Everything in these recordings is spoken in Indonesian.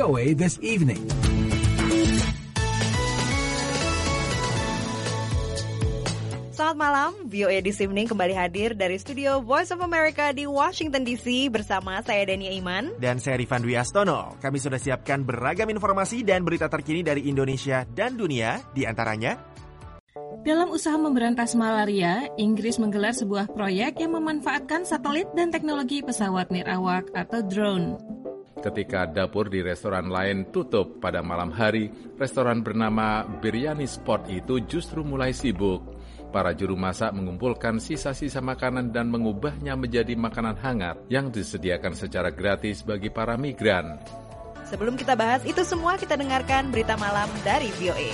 VOA This Evening. Selamat malam, VOA This Evening kembali hadir dari studio Voice of America di Washington DC bersama saya Dania Iman. Dan saya Rifan Dwi Astono. Kami sudah siapkan beragam informasi dan berita terkini dari Indonesia dan dunia, di antaranya. Dalam usaha memberantas malaria, Inggris menggelar sebuah proyek yang memanfaatkan satelit dan teknologi pesawat nirawak atau drone. Ketika dapur di restoran lain tutup pada malam hari, restoran bernama Biryani Spot itu justru mulai sibuk. Para juru masak mengumpulkan sisa-sisa makanan dan mengubahnya menjadi makanan hangat yang disediakan secara gratis bagi para migran. Sebelum kita bahas itu semua, kita dengarkan berita malam dari VOA.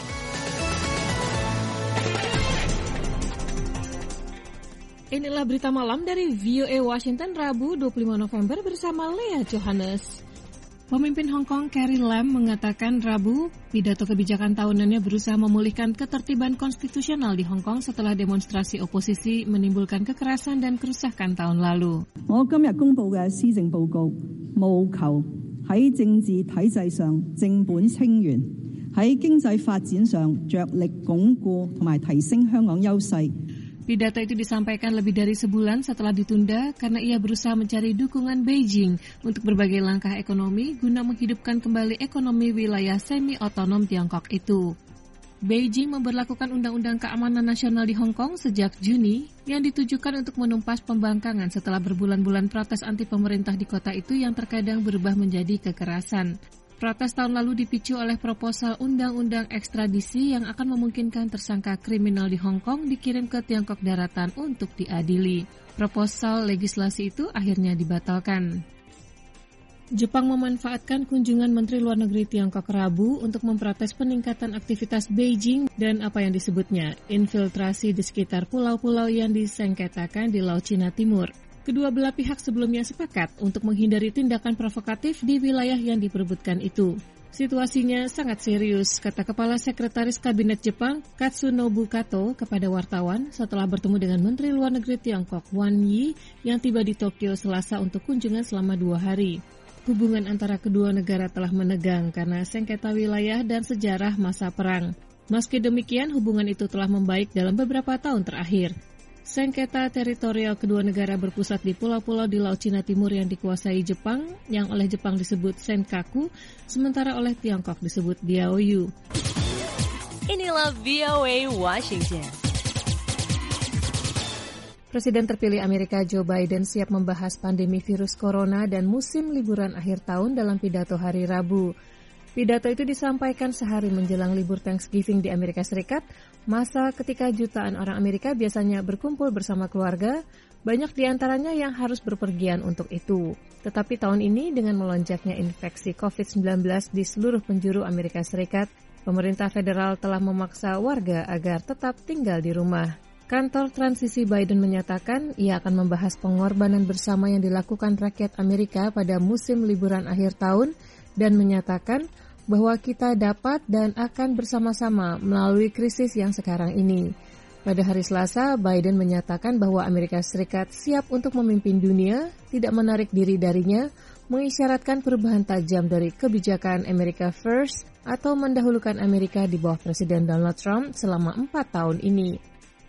Inilah berita malam dari VOA Washington Rabu 25 November bersama Lea Johannes. Pemimpin Hong Kong Carrie Lam mengatakan Rabu, pidato kebijakan tahunannya berusaha memulihkan ketertiban konstitusional di Hong Kong setelah demonstrasi oposisi menimbulkan kekerasan dan kerusakan tahun lalu. 我今日公布嘅施政報告，務求喺政治體制上正本清源，喺經濟發展上着力鞏固同埋提升香港優勢。 Pidato itu disampaikan lebih dari sebulan setelah ditunda karena ia berusaha mencari dukungan Beijing untuk berbagai langkah ekonomi guna menghidupkan kembali ekonomi wilayah semi-otonom Tiongkok itu. Beijing memberlakukan Undang-Undang Keamanan Nasional di Hong Kong sejak Juni yang ditujukan untuk menumpas pembangkangan setelah berbulan-bulan protes anti pemerintah di kota itu yang terkadang berubah menjadi kekerasan. Protes tahun lalu dipicu oleh proposal undang-undang ekstradisi yang akan memungkinkan tersangka kriminal di Hong Kong dikirim ke Tiongkok daratan untuk diadili. Proposal legislasi itu akhirnya dibatalkan. Jepang memanfaatkan kunjungan Menteri Luar Negeri Tiongkok Rabu untuk memprotes peningkatan aktivitas Beijing dan apa yang disebutnya infiltrasi di sekitar pulau-pulau yang disengketakan di Laut Cina Timur. Kedua belah pihak sebelumnya sepakat untuk menghindari tindakan provokatif di wilayah yang diperebutkan itu. Situasinya sangat serius, kata Kepala Sekretaris Kabinet Jepang Katsunobu Kato kepada wartawan setelah bertemu dengan Menteri Luar Negeri Tiongkok Wang Yi yang tiba di Tokyo Selasa untuk kunjungan selama 2 hari. Hubungan antara kedua negara telah menegang karena sengketa wilayah dan sejarah masa perang. Meski demikian, hubungan itu telah membaik dalam beberapa tahun terakhir. Sengketa teritorial kedua negara berpusat di pulau-pulau di Laut Cina Timur yang dikuasai Jepang, yang oleh Jepang disebut Senkaku, sementara oleh Tiongkok disebut Diaoyu. Inilah VOA Washington. Presiden terpilih Amerika Joe Biden siap membahas pandemi virus corona dan musim liburan akhir tahun dalam pidato hari Rabu. Pidato itu disampaikan sehari menjelang libur Thanksgiving di Amerika Serikat, masa ketika jutaan orang Amerika biasanya berkumpul bersama keluarga, banyak di antaranya yang harus berpergian untuk itu. Tetapi tahun ini dengan melonjaknya infeksi COVID-19 di seluruh penjuru Amerika Serikat, pemerintah federal telah memaksa warga agar tetap tinggal di rumah. Kantor transisi Biden menyatakan ia akan membahas pengorbanan bersama yang dilakukan rakyat Amerika pada musim liburan akhir tahun dan menyatakan bahwa kita dapat dan akan bersama-sama melalui krisis yang sekarang ini. Pada hari Selasa, Biden menyatakan bahwa Amerika Serikat siap untuk memimpin dunia, tidak menarik diri darinya, mengisyaratkan perubahan tajam dari kebijakan America First atau mendahulukan Amerika di bawah Presiden Donald Trump selama 4 tahun ini.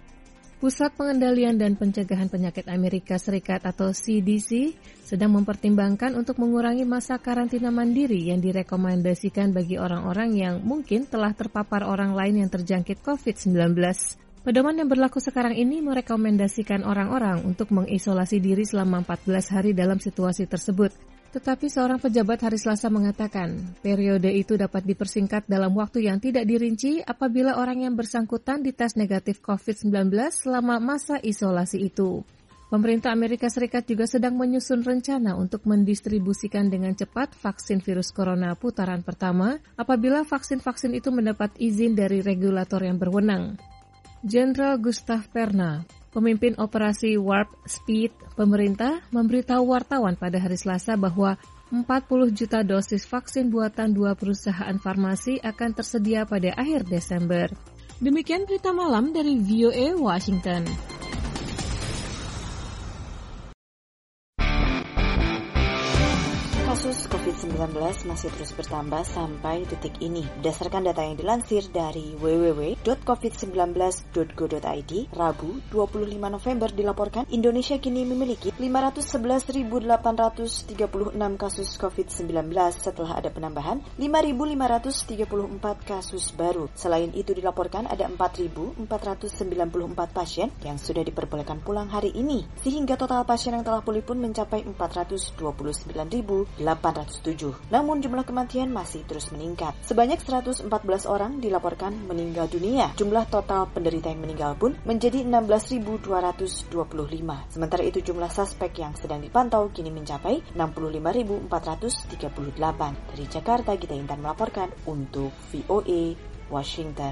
Pusat Pengendalian dan Pencegahan Penyakit Amerika Serikat atau CDC sedang mempertimbangkan untuk mengurangi masa karantina mandiri yang direkomendasikan bagi orang-orang yang mungkin telah terpapar orang lain yang terjangkit COVID-19. Pedoman yang berlaku sekarang ini merekomendasikan orang-orang untuk mengisolasi diri selama 14 hari dalam situasi tersebut. Tetapi seorang pejabat hari Selasa mengatakan, periode itu dapat dipersingkat dalam waktu yang tidak dirinci apabila orang yang bersangkutan dites negatif COVID-19 selama masa isolasi itu. Pemerintah Amerika Serikat juga sedang menyusun rencana untuk mendistribusikan dengan cepat vaksin virus corona putaran pertama apabila vaksin-vaksin itu mendapat izin dari regulator yang berwenang. Jenderal Gustav Perna, pemimpin operasi Warp Speed pemerintah, memberitahu wartawan pada hari Selasa bahwa 40 juta dosis vaksin buatan 2 perusahaan farmasi akan tersedia pada akhir Desember. Demikian berita malam dari VOA Washington. Kasus COVID-19 masih terus bertambah sampai detik ini. Berdasarkan data yang dilansir dari www.covid19.go.id, Rabu 25 November dilaporkan Indonesia kini memiliki 511.836 kasus COVID-19 setelah ada penambahan 5.534 kasus baru. Selain itu dilaporkan ada 4.494 pasien yang sudah diperbolehkan pulang hari ini, sehingga total pasien yang telah pulih pun mencapai 429.807. Namun jumlah kematian masih terus meningkat. Sebanyak 114 orang dilaporkan meninggal dunia. Jumlah total penderita yang meninggal pun menjadi 16.225. Sementara itu jumlah suspek yang sedang dipantau kini mencapai 65.438. Dari Jakarta, Gita Intan melaporkan untuk VOA Washington.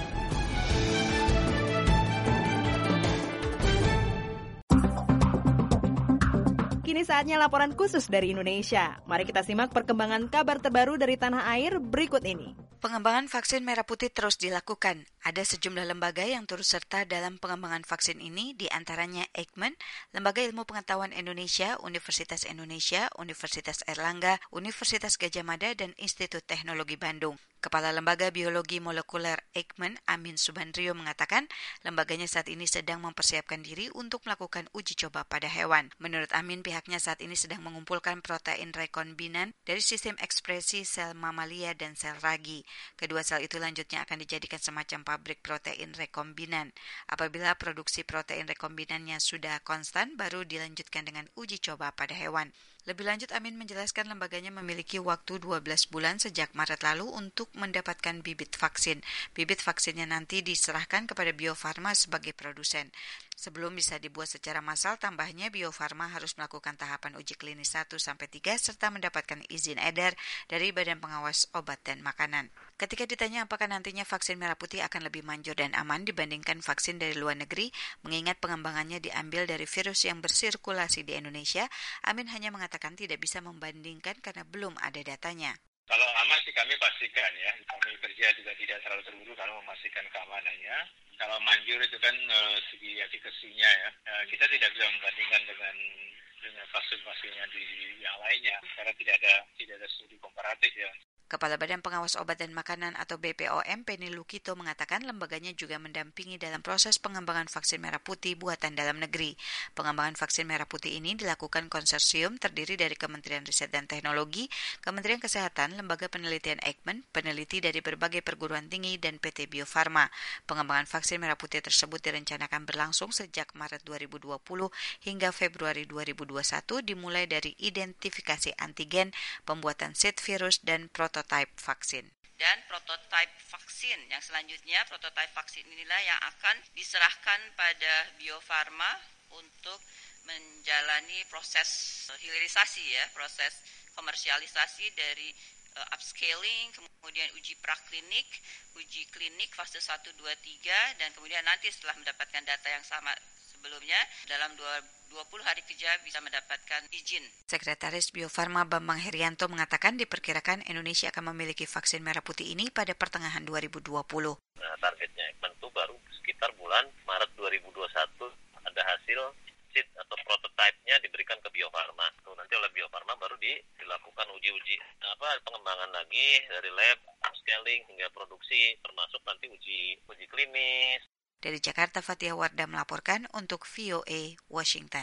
Kini saatnya laporan khusus dari Indonesia. Mari kita simak perkembangan kabar terbaru dari tanah air berikut ini. Pengembangan vaksin merah putih terus dilakukan. Ada sejumlah lembaga yang turut serta dalam pengembangan vaksin ini, di antaranya Eijkman, Lembaga Ilmu Pengetahuan Indonesia, Universitas Indonesia, Universitas Airlangga, Universitas Gadjah Mada, dan Institut Teknologi Bandung. Kepala Lembaga Biologi Molekuler Eijkman, Amin Subandrio, mengatakan lembaganya saat ini sedang mempersiapkan diri untuk melakukan uji coba pada hewan. Menurut Amin, pihaknya saat ini sedang mengumpulkan protein rekombinan dari sistem ekspresi sel mamalia dan sel ragi. Kedua sel itu lanjutnya akan dijadikan semacam pabrik protein rekombinan. Apabila produksi protein rekombinannya sudah konstan, baru dilanjutkan dengan uji coba pada hewan. Lebih lanjut, Amin menjelaskan lembaganya memiliki waktu 12 bulan sejak Maret lalu untuk mendapatkan bibit vaksin. Bibit vaksinnya nanti diserahkan kepada Bio Farma sebagai produsen. Sebelum bisa dibuat secara massal, tambahnya Bio Farma harus melakukan tahapan uji klinis 1-3 serta mendapatkan izin edar dari Badan Pengawas Obat dan Makanan. Ketika ditanya apakah nantinya vaksin merah putih akan lebih manjur dan aman dibandingkan vaksin dari luar negeri, mengingat pengembangannya diambil dari virus yang bersirkulasi di Indonesia, Amin hanya mengatakan tidak bisa membandingkan karena belum ada datanya. Kalau aman sih kami pastikan ya. Kami kerja juga tidak terlalu terburu kalau memastikan keamanannya. Kalau manjur itu kan segi efikasinya ya. Kita tidak bisa membandingkan dengan vaksin-vaksin yang di yang lainnya karena tidak ada studi komparatif ya. Kepala Badan Pengawas Obat dan Makanan atau BPOM, Penny Lukito, mengatakan lembaganya juga mendampingi dalam proses pengembangan vaksin merah putih buatan dalam negeri. Pengembangan vaksin merah putih ini dilakukan konsorsium terdiri dari Kementerian Riset dan Teknologi, Kementerian Kesehatan, Lembaga Penelitian Eijkman, peneliti dari berbagai perguruan tinggi, dan PT Bio Farma. Pengembangan vaksin merah putih tersebut direncanakan berlangsung sejak Maret 2020 hingga Februari 2021, dimulai dari identifikasi antigen, pembuatan seed virus, dan prototipe vaksin. Dan prototipe vaksin yang selanjutnya, prototipe vaksin inilah yang akan diserahkan pada Bio Farma untuk menjalani proses hilirisasi ya, proses komersialisasi dari upscaling, kemudian uji praklinik, uji klinik fase 1, 2, 3, dan kemudian nanti setelah mendapatkan data yang sama sebelumnya, dalam 20 hari kerja bisa mendapatkan izin. Sekretaris Bio Farma Bambang Herianto mengatakan diperkirakan Indonesia akan memiliki vaksin merah putih ini pada pertengahan 2020. Nah, targetnya Eijkman itu baru sekitar bulan Maret 2021 ada hasil seed atau prototipe-nya diberikan ke Bio Farma. Nanti oleh Bio Farma baru dilakukan uji pengembangan lagi dari lab, upscaling hingga produksi, termasuk nanti uji klinis. Dari Jakarta, Fatia Wardah melaporkan untuk VOA Washington.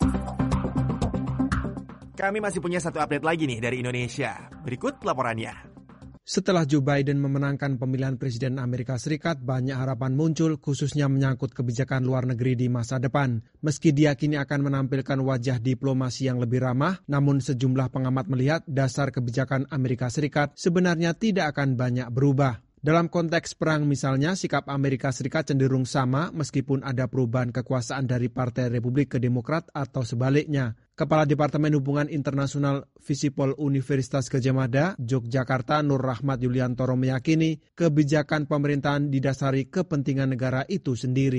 Kami masih punya satu update lagi nih dari Indonesia. Berikut laporannya. Setelah Joe Biden memenangkan pemilihan Presiden Amerika Serikat, banyak harapan muncul khususnya menyangkut kebijakan luar negeri di masa depan. Meski diyakini akan menampilkan wajah diplomasi yang lebih ramah, namun sejumlah pengamat melihat dasar kebijakan Amerika Serikat sebenarnya tidak akan banyak berubah. Dalam konteks perang misalnya, sikap Amerika Serikat cenderung sama meskipun ada perubahan kekuasaan dari Partai Republik ke Demokrat atau sebaliknya. Kepala Departemen Hubungan Internasional Visipol Universitas Gadjah Mada, Yogyakarta, Nur Rahmat Yuliantoro meyakini kebijakan pemerintahan didasari kepentingan negara itu sendiri.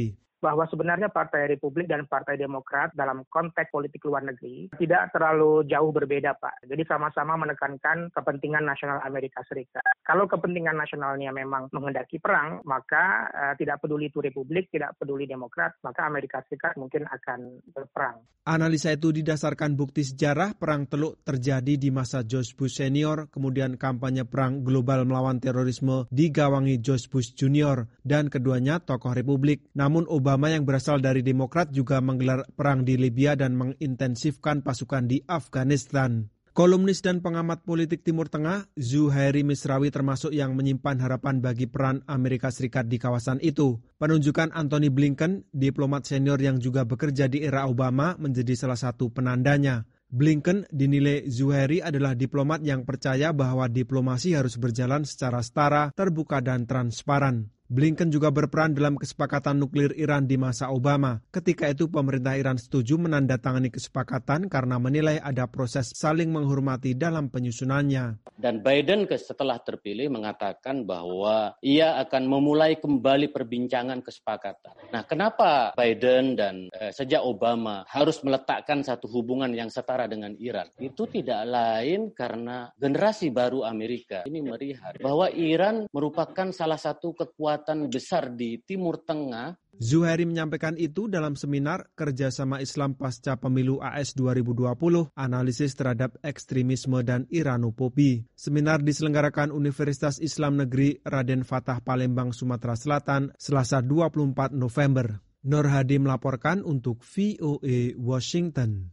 bahwa sebenarnya Partai Republik dan Partai Demokrat dalam konteks politik luar negeri tidak terlalu jauh berbeda, Pak. Jadi sama-sama menekankan kepentingan nasional Amerika Serikat. Kalau kepentingan nasionalnya memang menghendaki perang, maka tidak peduli itu Republik, tidak peduli Demokrat, maka Amerika Serikat mungkin akan berperang. Analisa itu didasarkan bukti sejarah perang Teluk terjadi di masa George Bush Senior, kemudian kampanye perang global melawan terorisme digawangi George Bush Junior, dan keduanya tokoh Republik. Namun Obama yang berasal dari Demokrat juga menggelar perang di Libya dan mengintensifkan pasukan di Afghanistan. Kolumnis dan pengamat politik Timur Tengah, Zuhairi Misrawi termasuk yang menyimpan harapan bagi peran Amerika Serikat di kawasan itu. Penunjukan Antony Blinken, diplomat senior yang juga bekerja di era Obama, menjadi salah satu penandanya. Blinken dinilai Zuhairi adalah diplomat yang percaya bahwa diplomasi harus berjalan secara setara, terbuka dan transparan. Blinken juga berperan dalam kesepakatan nuklir Iran di masa Obama. Ketika itu pemerintah Iran setuju menandatangani kesepakatan karena menilai ada proses saling menghormati dalam penyusunannya. Dan Biden setelah terpilih mengatakan bahwa ia akan memulai kembali perbincangan kesepakatan. Nah, kenapa Biden dan sejak Obama harus meletakkan satu hubungan yang setara dengan Iran? Itu tidak lain karena generasi baru Amerika ini melihat bahwa Iran merupakan salah satu kekuatan besar di Timur Tengah. Zuhairi menyampaikan itu dalam seminar Kerjasama Islam Pasca Pemilu AS 2020, analisis terhadap ekstremisme dan Iranofobi. Seminar diselenggarakan Universitas Islam Negeri Raden Fatah Palembang, Sumatera Selatan, Selasa 24 November. Nur Hadi melaporkan untuk VOA Washington.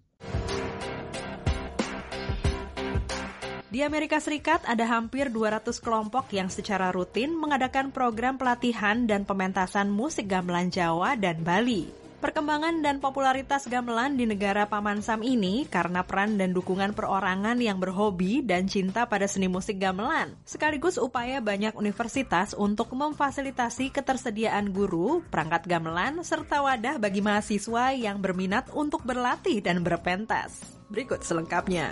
Di Amerika Serikat ada hampir 200 kelompok yang secara rutin mengadakan program pelatihan dan pementasan musik gamelan Jawa dan Bali. Perkembangan dan popularitas gamelan di negara Paman Sam ini karena peran dan dukungan perorangan yang berhobi dan cinta pada seni musik gamelan, sekaligus upaya banyak universitas untuk memfasilitasi ketersediaan guru, perangkat gamelan, serta wadah bagi mahasiswa yang berminat untuk berlatih dan berpentas. Berikut selengkapnya.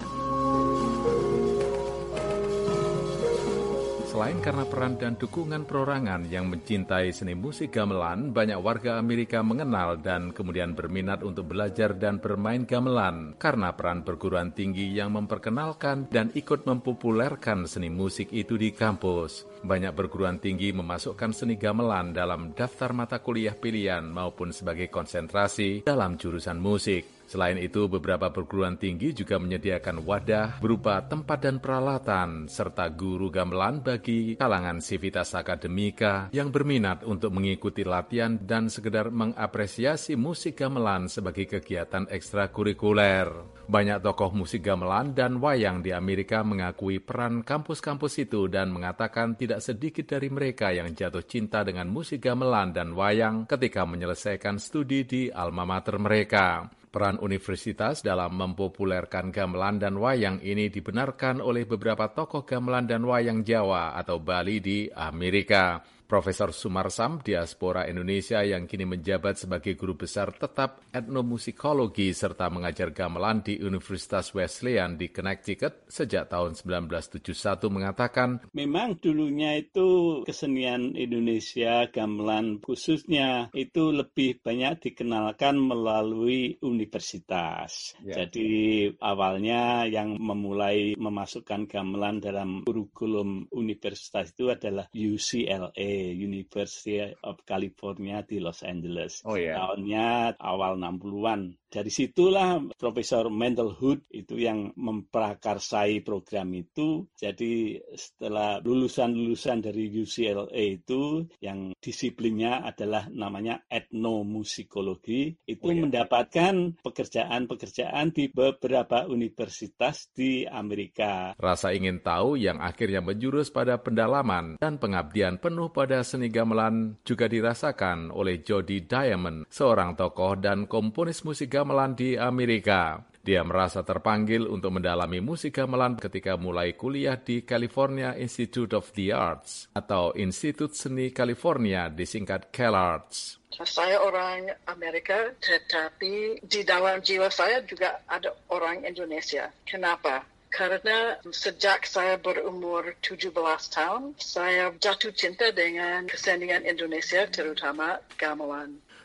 Selain karena peran dan dukungan perorangan yang mencintai seni musik gamelan, banyak warga Amerika mengenal dan kemudian berminat untuk belajar dan bermain gamelan karena peran perguruan tinggi yang memperkenalkan dan ikut mempopulerkan seni musik itu di kampus. Banyak perguruan tinggi memasukkan seni gamelan dalam daftar mata kuliah pilihan maupun sebagai konsentrasi dalam jurusan musik. Selain itu, beberapa perguruan tinggi juga menyediakan wadah berupa tempat dan peralatan, serta guru gamelan bagi kalangan sivitas akademika yang berminat untuk mengikuti latihan dan sekedar mengapresiasi musik gamelan sebagai kegiatan ekstrakurikuler. Banyak tokoh musik gamelan dan wayang di Amerika mengakui peran kampus-kampus itu dan mengatakan tidak sedikit dari mereka yang jatuh cinta dengan musik gamelan dan wayang ketika menyelesaikan studi di alma mater mereka. Peran universitas dalam mempopulerkan gamelan dan wayang ini dibenarkan oleh beberapa tokoh gamelan dan wayang Jawa atau Bali di Amerika. Profesor Sumarsam, diaspora Indonesia yang kini menjabat sebagai guru besar tetap etnomusikologi serta mengajar gamelan di Universitas Wesleyan di Connecticut sejak tahun 1971 mengatakan, memang dulunya itu kesenian Indonesia, gamelan khususnya itu lebih banyak dikenalkan melalui universitas. Jadi awalnya yang memulai memasukkan gamelan dalam kurikulum universitas itu adalah UCLA. University of California di Los Angeles. Tahunnya awal 60-an. Dari situlah Profesor Mendel Hood itu yang memprakarsai program itu. Jadi setelah lulusan-lulusan dari UCLA itu yang disiplinnya adalah namanya etnomusikologi, itu mendapatkan pekerjaan-pekerjaan di beberapa universitas di Amerika. Rasa ingin tahu yang akhirnya menjurus pada pendalaman dan pengabdian penuh pada seni gamelan juga dirasakan oleh Jody Diamond, seorang tokoh dan komponis musik gamelan di Amerika. Dia merasa terpanggil untuk mendalami musik gamelan ketika mulai kuliah di California Institute of the Arts atau Institut Seni California, disingkat CalArts. Saya orang Amerika, tetapi di dalam jiwa saya juga ada orang Indonesia. Kenapa? Karena sejak saya berumur 17 tahun, saya jatuh cinta dengan kesenian Indonesia, terutama gamelan.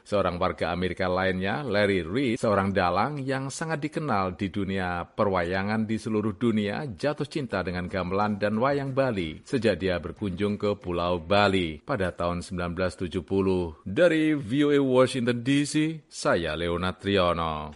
Seorang warga Amerika lainnya, Larry Reed, seorang dalang yang sangat dikenal di dunia perwayangan di seluruh dunia, jatuh cinta dengan gamelan dan wayang Bali sejak dia berkunjung ke Pulau Bali pada tahun 1970. Dari VOA Washington DC, saya Leonard Triono.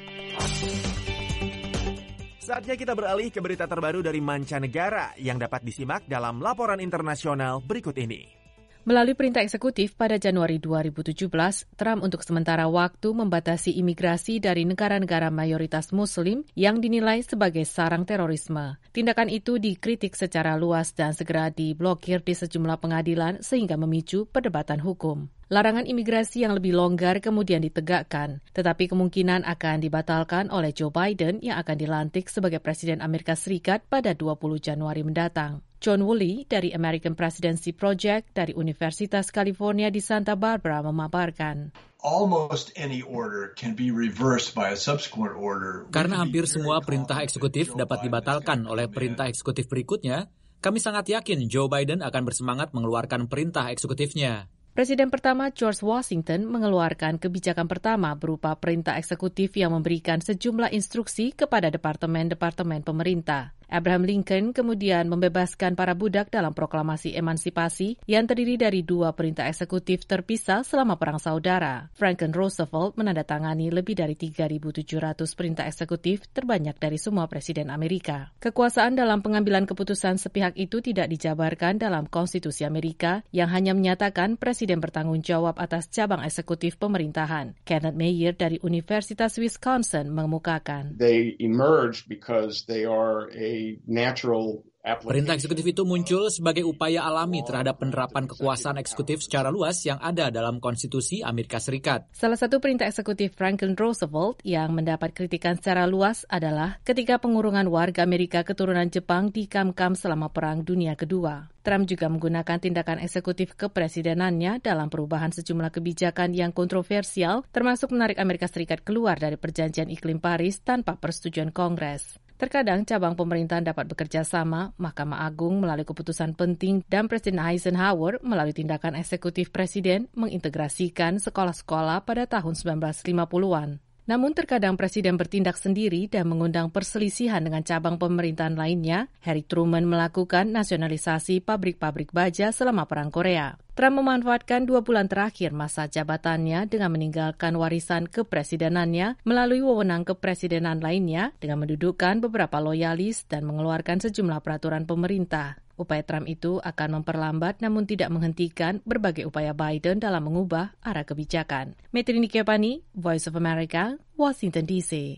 Saatnya kita beralih ke berita terbaru dari mancanegara yang dapat disimak dalam laporan internasional berikut ini. Melalui perintah eksekutif pada Januari 2017, Trump untuk sementara waktu membatasi imigrasi dari negara-negara mayoritas Muslim yang dinilai sebagai sarang terorisme. Tindakan itu dikritik secara luas dan segera diblokir di sejumlah pengadilan sehingga memicu perdebatan hukum. Larangan imigrasi yang lebih longgar kemudian ditegakkan, tetapi kemungkinan akan dibatalkan oleh Joe Biden yang akan dilantik sebagai Presiden Amerika Serikat pada 20 Januari mendatang. John Woolley dari American Presidency Project dari Universitas California di Santa Barbara memaparkan. Almost any order can be reversed by a subsequent order. Karena hampir semua perintah eksekutif dapat dibatalkan oleh perintah eksekutif berikutnya, kami sangat yakin Joe Biden akan bersemangat mengeluarkan perintah eksekutifnya. Presiden pertama George Washington mengeluarkan kebijakan pertama berupa perintah eksekutif yang memberikan sejumlah instruksi kepada departemen-departemen pemerintah. Abraham Lincoln kemudian membebaskan para budak dalam proklamasi emansipasi yang terdiri dari 2 perintah eksekutif terpisah selama Perang Saudara. Franklin Roosevelt menandatangani lebih dari 3.700 perintah eksekutif terbanyak dari semua presiden Amerika. Kekuasaan dalam pengambilan keputusan sepihak itu tidak dijabarkan dalam Konstitusi Amerika yang hanya menyatakan presiden bertanggung jawab atas cabang eksekutif pemerintahan. Kenneth Mayer dari Universitas Wisconsin mengemukakan. They emerged because they are Perintah eksekutif itu muncul sebagai upaya alami terhadap penerapan kekuasaan eksekutif secara luas yang ada dalam Konstitusi Amerika Serikat. Salah satu perintah eksekutif Franklin Roosevelt yang mendapat kritikan secara luas adalah ketika pengurungan warga Amerika keturunan Jepang dikamkam selama Perang Dunia Kedua. Trump juga menggunakan tindakan eksekutif kepresidenannya dalam perubahan sejumlah kebijakan yang kontroversial, termasuk menarik Amerika Serikat keluar dari Perjanjian Iklim Paris tanpa persetujuan Kongres. Terkadang cabang pemerintahan dapat bekerja sama, Mahkamah Agung melalui keputusan penting dan Presiden Eisenhower melalui tindakan eksekutif presiden mengintegrasikan sekolah-sekolah pada tahun 1950-an. Namun terkadang presiden bertindak sendiri dan mengundang perselisihan dengan cabang pemerintahan lainnya. Harry Truman melakukan nasionalisasi pabrik-pabrik baja selama Perang Korea. Trump memanfaatkan 2 bulan terakhir masa jabatannya dengan meninggalkan warisan kepresidenannya melalui wewenang kepresidenan lainnya dengan mendudukkan beberapa loyalis dan mengeluarkan sejumlah peraturan pemerintah. Upaya Trump itu akan memperlambat namun tidak menghentikan berbagai upaya Biden dalam mengubah arah kebijakan. Metrini Kepani, Voice of America, Washington DC.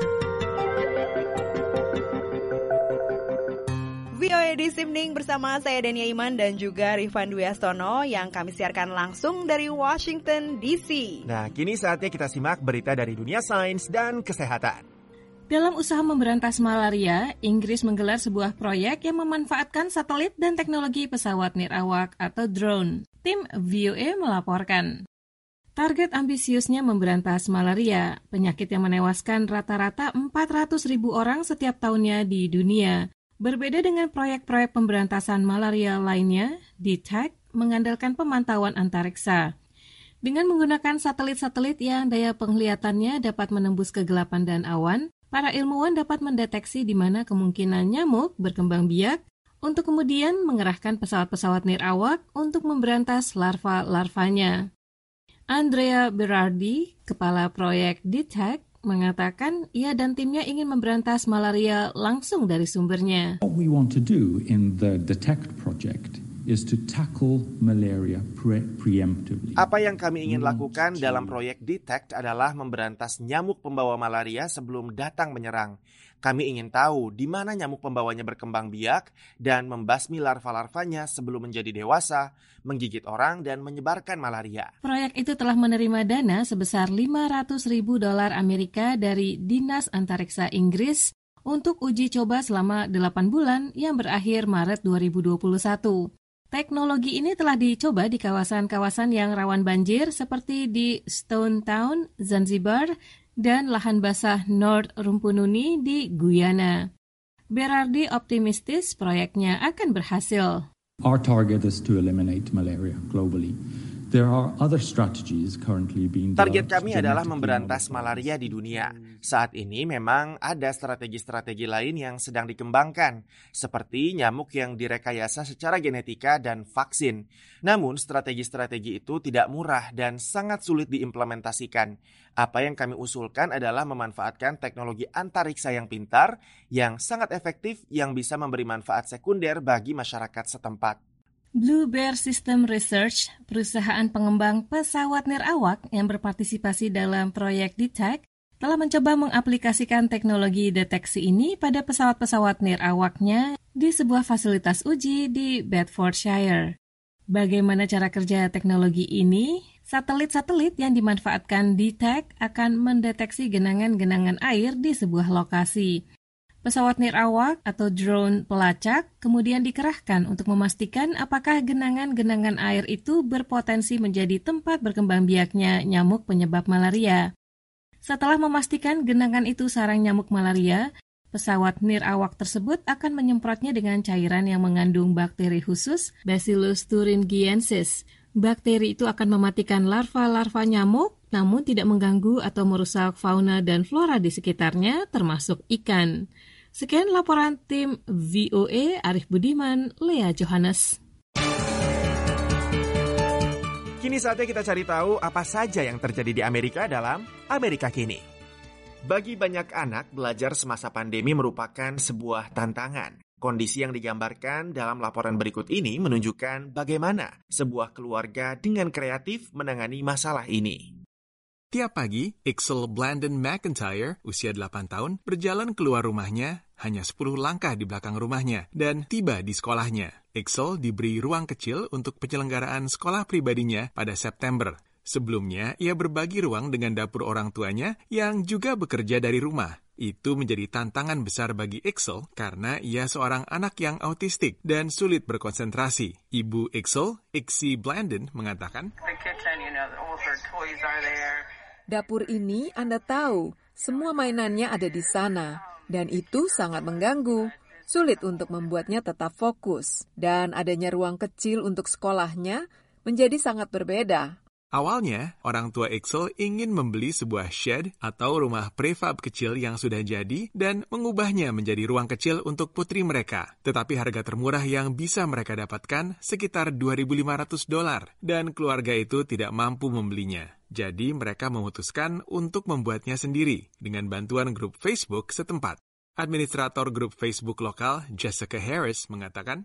VOA This Evening bersama saya Dania Iman dan juga Rifan Dwi Astono yang kami siarkan langsung dari Washington DC. Nah, kini saatnya kita simak berita dari dunia sains dan kesehatan. Dalam usaha memberantas malaria, Inggris menggelar sebuah proyek yang memanfaatkan satelit dan teknologi pesawat nirawak atau drone. Tim VOA melaporkan. Target ambisiusnya memberantas malaria, penyakit yang menewaskan rata-rata 400.000 orang setiap tahunnya di dunia. Berbeda dengan proyek-proyek pemberantasan malaria lainnya, DETECT mengandalkan pemantauan antariksa. Dengan menggunakan satelit-satelit yang daya penglihatannya dapat menembus kegelapan dan awan, para ilmuwan dapat mendeteksi di mana kemungkinan nyamuk berkembang biak untuk kemudian mengerahkan pesawat-pesawat nirawak untuk memberantas larva-larvanya. Andrea Berardi, kepala proyek DETECT, mengatakan ia dan timnya ingin memberantas malaria langsung dari sumbernya. What we want to do in the DETECT project is to tackle malaria preemptively. Apa yang kami ingin lakukan dalam proyek DETECT adalah memberantas nyamuk pembawa malaria sebelum datang menyerang. Kami ingin tahu di mana nyamuk pembawanya berkembang biak dan membasmi larva-larvanya sebelum menjadi dewasa, menggigit orang dan menyebarkan malaria. Proyek itu telah menerima dana sebesar $500.000 Amerika dari Dinas Antariksa Inggris untuk uji coba selama 8 bulan yang berakhir Maret 2021. Teknologi ini telah dicoba di kawasan-kawasan yang rawan banjir seperti di Stone Town, Zanzibar, dan lahan basah North Rumpununi di Guyana. Berardi optimistis proyeknya akan berhasil. Our target is to eliminate malaria globally. There are other strategies currently being Target developed kami adalah genetically memberantas modified. malaria di dunia. Saat ini memang ada strategi-strategi lain yang sedang dikembangkan, seperti nyamuk yang direkayasa secara genetika dan vaksin. Namun, strategi-strategi itu tidak murah dan sangat sulit diimplementasikan. Apa yang kami usulkan adalah memanfaatkan teknologi antariksa yang pintar, yang sangat efektif, yang bisa memberi manfaat sekunder bagi masyarakat setempat. Blue Bear System Research, perusahaan pengembang pesawat nirawak yang berpartisipasi dalam proyek DETECT, telah mencoba mengaplikasikan teknologi deteksi ini pada pesawat-pesawat nirawaknya di sebuah fasilitas uji di Bedfordshire. Bagaimana cara kerja teknologi ini? Satelit-satelit yang dimanfaatkan DETECT akan mendeteksi genangan-genangan air di sebuah lokasi. Pesawat nirawak atau drone pelacak kemudian dikerahkan untuk memastikan apakah genangan-genangan air itu berpotensi menjadi tempat berkembang biaknya nyamuk penyebab malaria. Setelah memastikan genangan itu sarang nyamuk malaria, pesawat nirawak tersebut akan menyemprotnya dengan cairan yang mengandung bakteri khusus Bacillus thuringiensis. Bakteri itu akan mematikan larva-larva nyamuk, namun tidak mengganggu atau merusak fauna dan flora di sekitarnya, termasuk ikan. Sekian laporan tim VOA, Arif Budiman, Lea Johannes. Kini saatnya kita cari tahu apa saja yang terjadi di Amerika dalam Amerika Kini. Bagi banyak anak, belajar semasa pandemi merupakan sebuah tantangan. Kondisi yang digambarkan dalam laporan berikut ini menunjukkan bagaimana sebuah keluarga dengan kreatif menangani masalah ini. Tiap pagi, Ixel Blandon McIntyre, usia 8 tahun, berjalan keluar rumahnya, hanya 10 langkah di belakang rumahnya, dan tiba di sekolahnya. Ixel diberi ruang kecil untuk penyelenggaraan sekolah pribadinya pada September. Sebelumnya, ia berbagi ruang dengan dapur orang tuanya yang juga bekerja dari rumah. Itu menjadi tantangan besar bagi Ixel karena ia seorang anak yang autistik dan sulit berkonsentrasi. Ibu Ixel, Ixie Blandon, mengatakan, Dapur ini Anda tahu, semua mainannya ada di sana, dan itu sangat mengganggu. Sulit untuk membuatnya tetap fokus, dan adanya ruang kecil untuk sekolahnya menjadi sangat berbeda. Awalnya, orang tua Ixel ingin membeli sebuah shed atau rumah prefab kecil yang sudah jadi dan mengubahnya menjadi ruang kecil untuk putri mereka. Tetapi harga termurah yang bisa mereka dapatkan sekitar $2.500 dan keluarga itu tidak mampu membelinya. Jadi mereka memutuskan untuk membuatnya sendiri dengan bantuan grup Facebook setempat. Administrator grup Facebook lokal, Jessica Harris, mengatakan,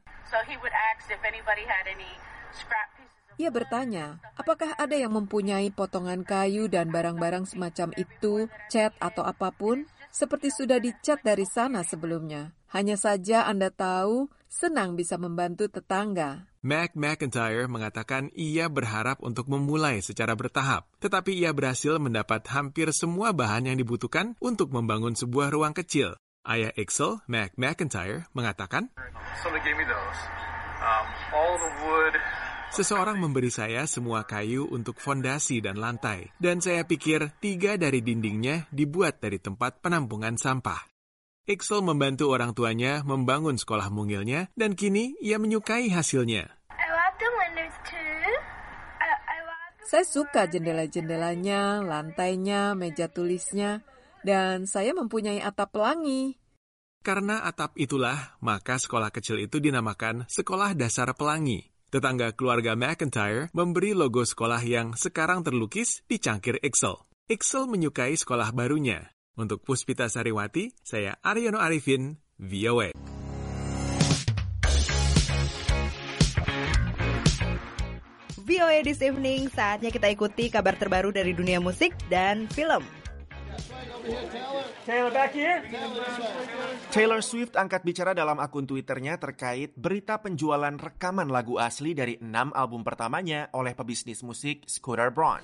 Ia bertanya, apakah ada yang mempunyai potongan kayu dan barang-barang semacam itu, cat atau apapun, seperti sudah dicat dari sana sebelumnya. Hanya saja Anda tahu, senang bisa membantu tetangga. McIntyre mengatakan ia berharap untuk memulai secara bertahap, tetapi ia berhasil mendapat hampir semua bahan yang dibutuhkan untuk membangun sebuah ruang kecil. Ayah Ixel, McIntyre, mengatakan, Seseorang memberi saya semua kayu untuk fondasi dan lantai, dan saya pikir 3 dari dindingnya dibuat dari tempat penampungan sampah. Ixel membantu orang tuanya membangun sekolah mungilnya, dan kini ia menyukai hasilnya. Saya suka jendela-jendelanya, lantainya, meja tulisnya, dan saya mempunyai atap pelangi. Karena atap itulah, maka sekolah kecil itu dinamakan Sekolah Dasar Pelangi. Tetangga keluarga McIntyre memberi logo sekolah yang sekarang terlukis di cangkir Ixel. Ixel menyukai sekolah barunya. Untuk Puspita Sariwati, saya Aryono Arifin, VOA. VOA This Evening, saatnya kita ikuti kabar terbaru dari dunia musik dan film. Taylor Swift angkat bicara dalam akun Twitternya terkait berita penjualan rekaman lagu asli dari 6 album pertamanya oleh pebisnis musik Scooter Braun.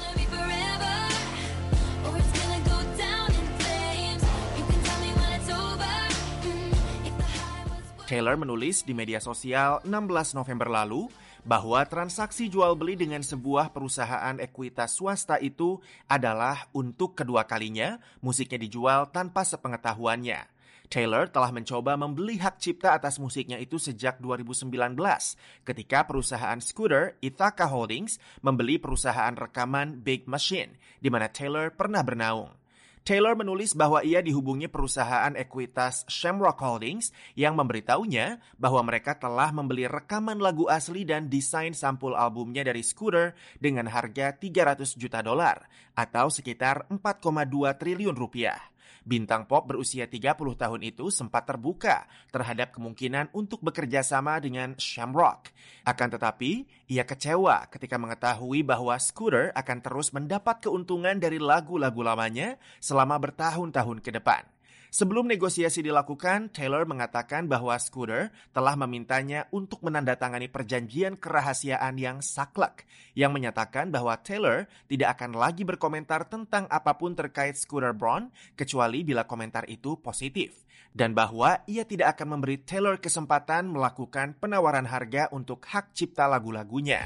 Taylor menulis di media sosial 16 November lalu bahwa transaksi jual beli dengan sebuah perusahaan ekuitas swasta itu adalah untuk kedua kalinya musiknya dijual tanpa sepengetahuannya. Taylor telah mencoba membeli hak cipta atas musiknya itu sejak 2019 ketika perusahaan Scooter, Ithaca Holdings, membeli perusahaan rekaman Big Machine, di mana Taylor pernah bernaung. Taylor menulis bahwa ia dihubungi perusahaan ekuitas Shamrock Holdings yang memberitahunya bahwa mereka telah membeli rekaman lagu asli dan desain sampul albumnya dari Scooter dengan harga $300 juta atau sekitar 4,2 triliun rupiah. Bintang pop berusia 30 tahun itu sempat terbuka terhadap kemungkinan untuk bekerja sama dengan Shamrock. Akan tetapi, ia kecewa ketika mengetahui bahwa Scooter akan terus mendapat keuntungan dari lagu-lagu lamanya selama bertahun-tahun ke depan. Sebelum negosiasi dilakukan, Taylor mengatakan bahwa Scooter telah memintanya untuk menandatangani perjanjian kerahasiaan yang saklek, yang menyatakan bahwa Taylor tidak akan lagi berkomentar tentang apapun terkait Scooter Braun, kecuali bila komentar itu positif, dan bahwa ia tidak akan memberi Taylor kesempatan melakukan penawaran harga untuk hak cipta lagu-lagunya.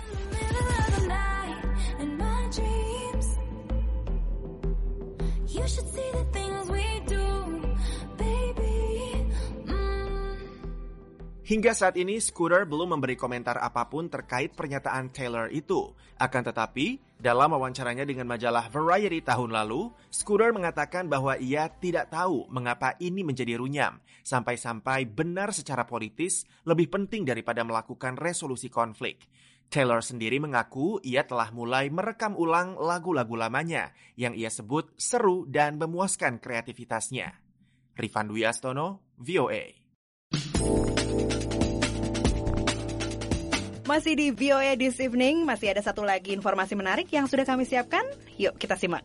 Hingga saat ini, Scooter belum memberi komentar apapun terkait pernyataan Taylor itu. Akan tetapi, dalam wawancaranya dengan majalah Variety tahun lalu, Scooter mengatakan bahwa ia tidak tahu mengapa ini menjadi runyam, sampai-sampai benar secara politis lebih penting daripada melakukan resolusi konflik. Taylor sendiri mengaku ia telah mulai merekam ulang lagu-lagu lamanya yang ia sebut seru dan memuaskan kreativitasnya. Rifan Dwi Astono, VOA. Masih di VOA This Evening, masih ada satu lagi informasi menarik yang sudah kami siapkan. Yuk kita simak.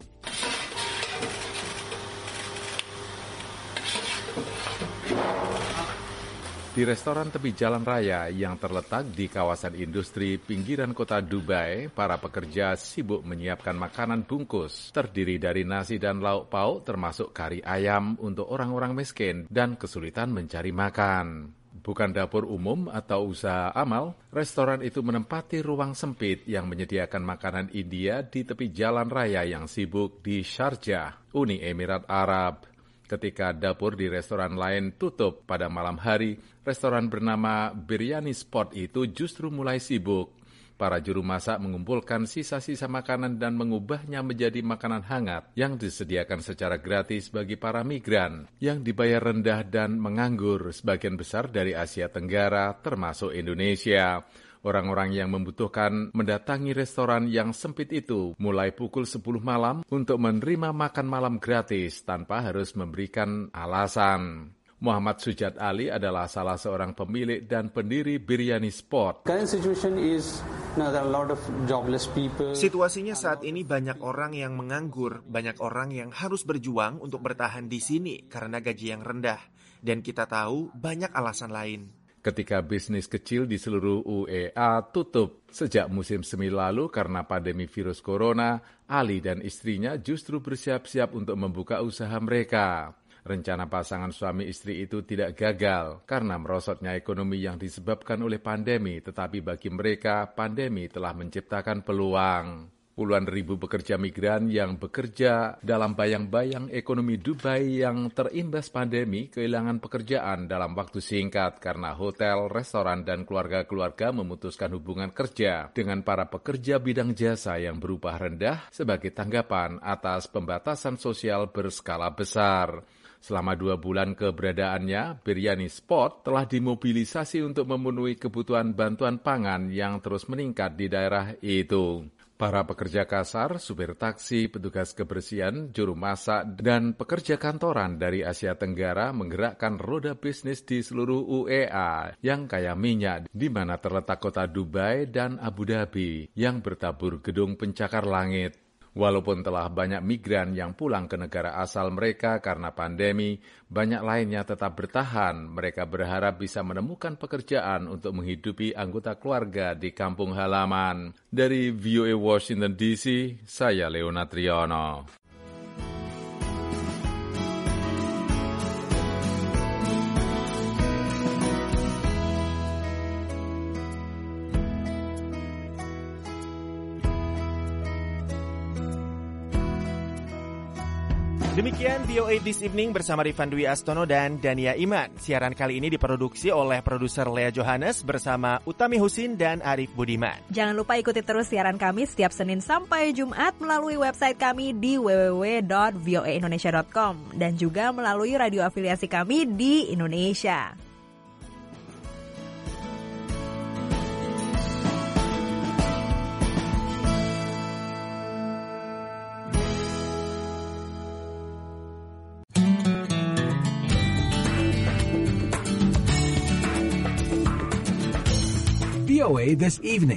Di restoran tepi jalan raya yang terletak di kawasan industri pinggiran kota Dubai, para pekerja sibuk menyiapkan makanan bungkus terdiri dari nasi dan lauk pauk termasuk kari ayam untuk orang-orang miskin dan kesulitan mencari makan. Bukan dapur umum atau usaha amal, restoran itu menempati ruang sempit yang menyediakan makanan India di tepi jalan raya yang sibuk di Sharjah, Uni Emirat Arab. Ketika dapur di restoran lain tutup pada malam hari, restoran bernama Biryani Spot itu justru mulai sibuk. Para juru masak mengumpulkan sisa-sisa makanan dan mengubahnya menjadi makanan hangat yang disediakan secara gratis bagi para migran yang dibayar rendah dan menganggur, sebagian besar dari Asia Tenggara termasuk Indonesia. Orang-orang yang membutuhkan mendatangi restoran yang sempit itu mulai pukul 10 malam untuk menerima makan malam gratis tanpa harus memberikan alasan. Muhammad Sujat Ali adalah salah seorang pemilik dan pendiri Biryani Spot. Situasinya saat ini banyak orang yang menganggur, banyak orang yang harus berjuang untuk bertahan di sini karena gaji yang rendah. Dan kita tahu banyak alasan lain. Ketika bisnis kecil di seluruh UEA tutup sejak musim semi lalu karena pandemi virus corona, Ali dan istrinya justru bersiap-siap untuk membuka usaha mereka. Rencana pasangan suami istri itu tidak gagal karena merosotnya ekonomi yang disebabkan oleh pandemi, tetapi bagi mereka pandemi telah menciptakan peluang. Puluhan ribu pekerja migran yang bekerja dalam bayang-bayang ekonomi Dubai yang terimbas pandemi kehilangan pekerjaan dalam waktu singkat karena hotel, restoran, dan keluarga-keluarga memutuskan hubungan kerja dengan para pekerja bidang jasa yang berupah rendah sebagai tanggapan atas pembatasan sosial berskala besar. Selama 2 bulan keberadaannya, Biryani Spot telah dimobilisasi untuk memenuhi kebutuhan bantuan pangan yang terus meningkat di daerah itu. Para pekerja kasar, supir taksi, petugas kebersihan, juru masak, dan pekerja kantoran dari Asia Tenggara menggerakkan roda bisnis di seluruh UEA yang kaya minyak, di mana terletak kota Dubai dan Abu Dhabi yang bertabur gedung pencakar langit. Walaupun telah banyak migran yang pulang ke negara asal mereka karena pandemi, banyak lainnya tetap bertahan. Mereka berharap bisa menemukan pekerjaan untuk menghidupi anggota keluarga di kampung halaman. Dari VOA Washington DC, saya Leonard Triono. Demikian VOA This Evening bersama Rifan Dwi Astono dan Dania Iman. Siaran kali ini diproduksi oleh produser Lea Johannes bersama Utami Husin dan Arif Budiman. Jangan lupa ikuti terus siaran kami setiap Senin sampai Jumat melalui website kami di www.voaindonesia.com dan juga melalui radio afiliasi kami di Indonesia. VOA This Evening.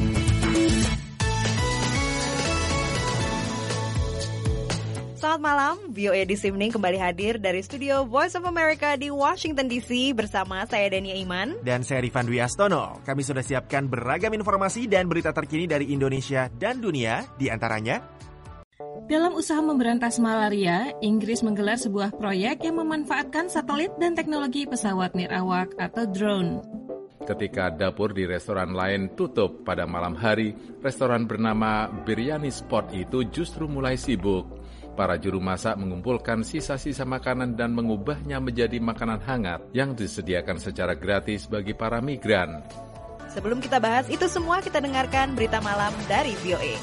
Selamat malam, VOA This Evening kembali hadir dari studio Voice of America di Washington DC bersama saya Dania Iman dan saya Rifan Dwi Astono. Kami sudah siapkan beragam informasi dan berita terkini dari Indonesia dan dunia, di antaranya dalam usaha memberantas malaria, Inggris menggelar sebuah proyek yang memanfaatkan satelit dan teknologi pesawat nirawak atau drone. Ketika dapur di restoran lain tutup pada malam hari, restoran bernama Biryani Spot itu justru mulai sibuk. Para juru masak mengumpulkan sisa-sisa makanan dan mengubahnya menjadi makanan hangat yang disediakan secara gratis bagi para migran. Sebelum kita bahas itu semua, kita dengarkan berita malam dari VOA.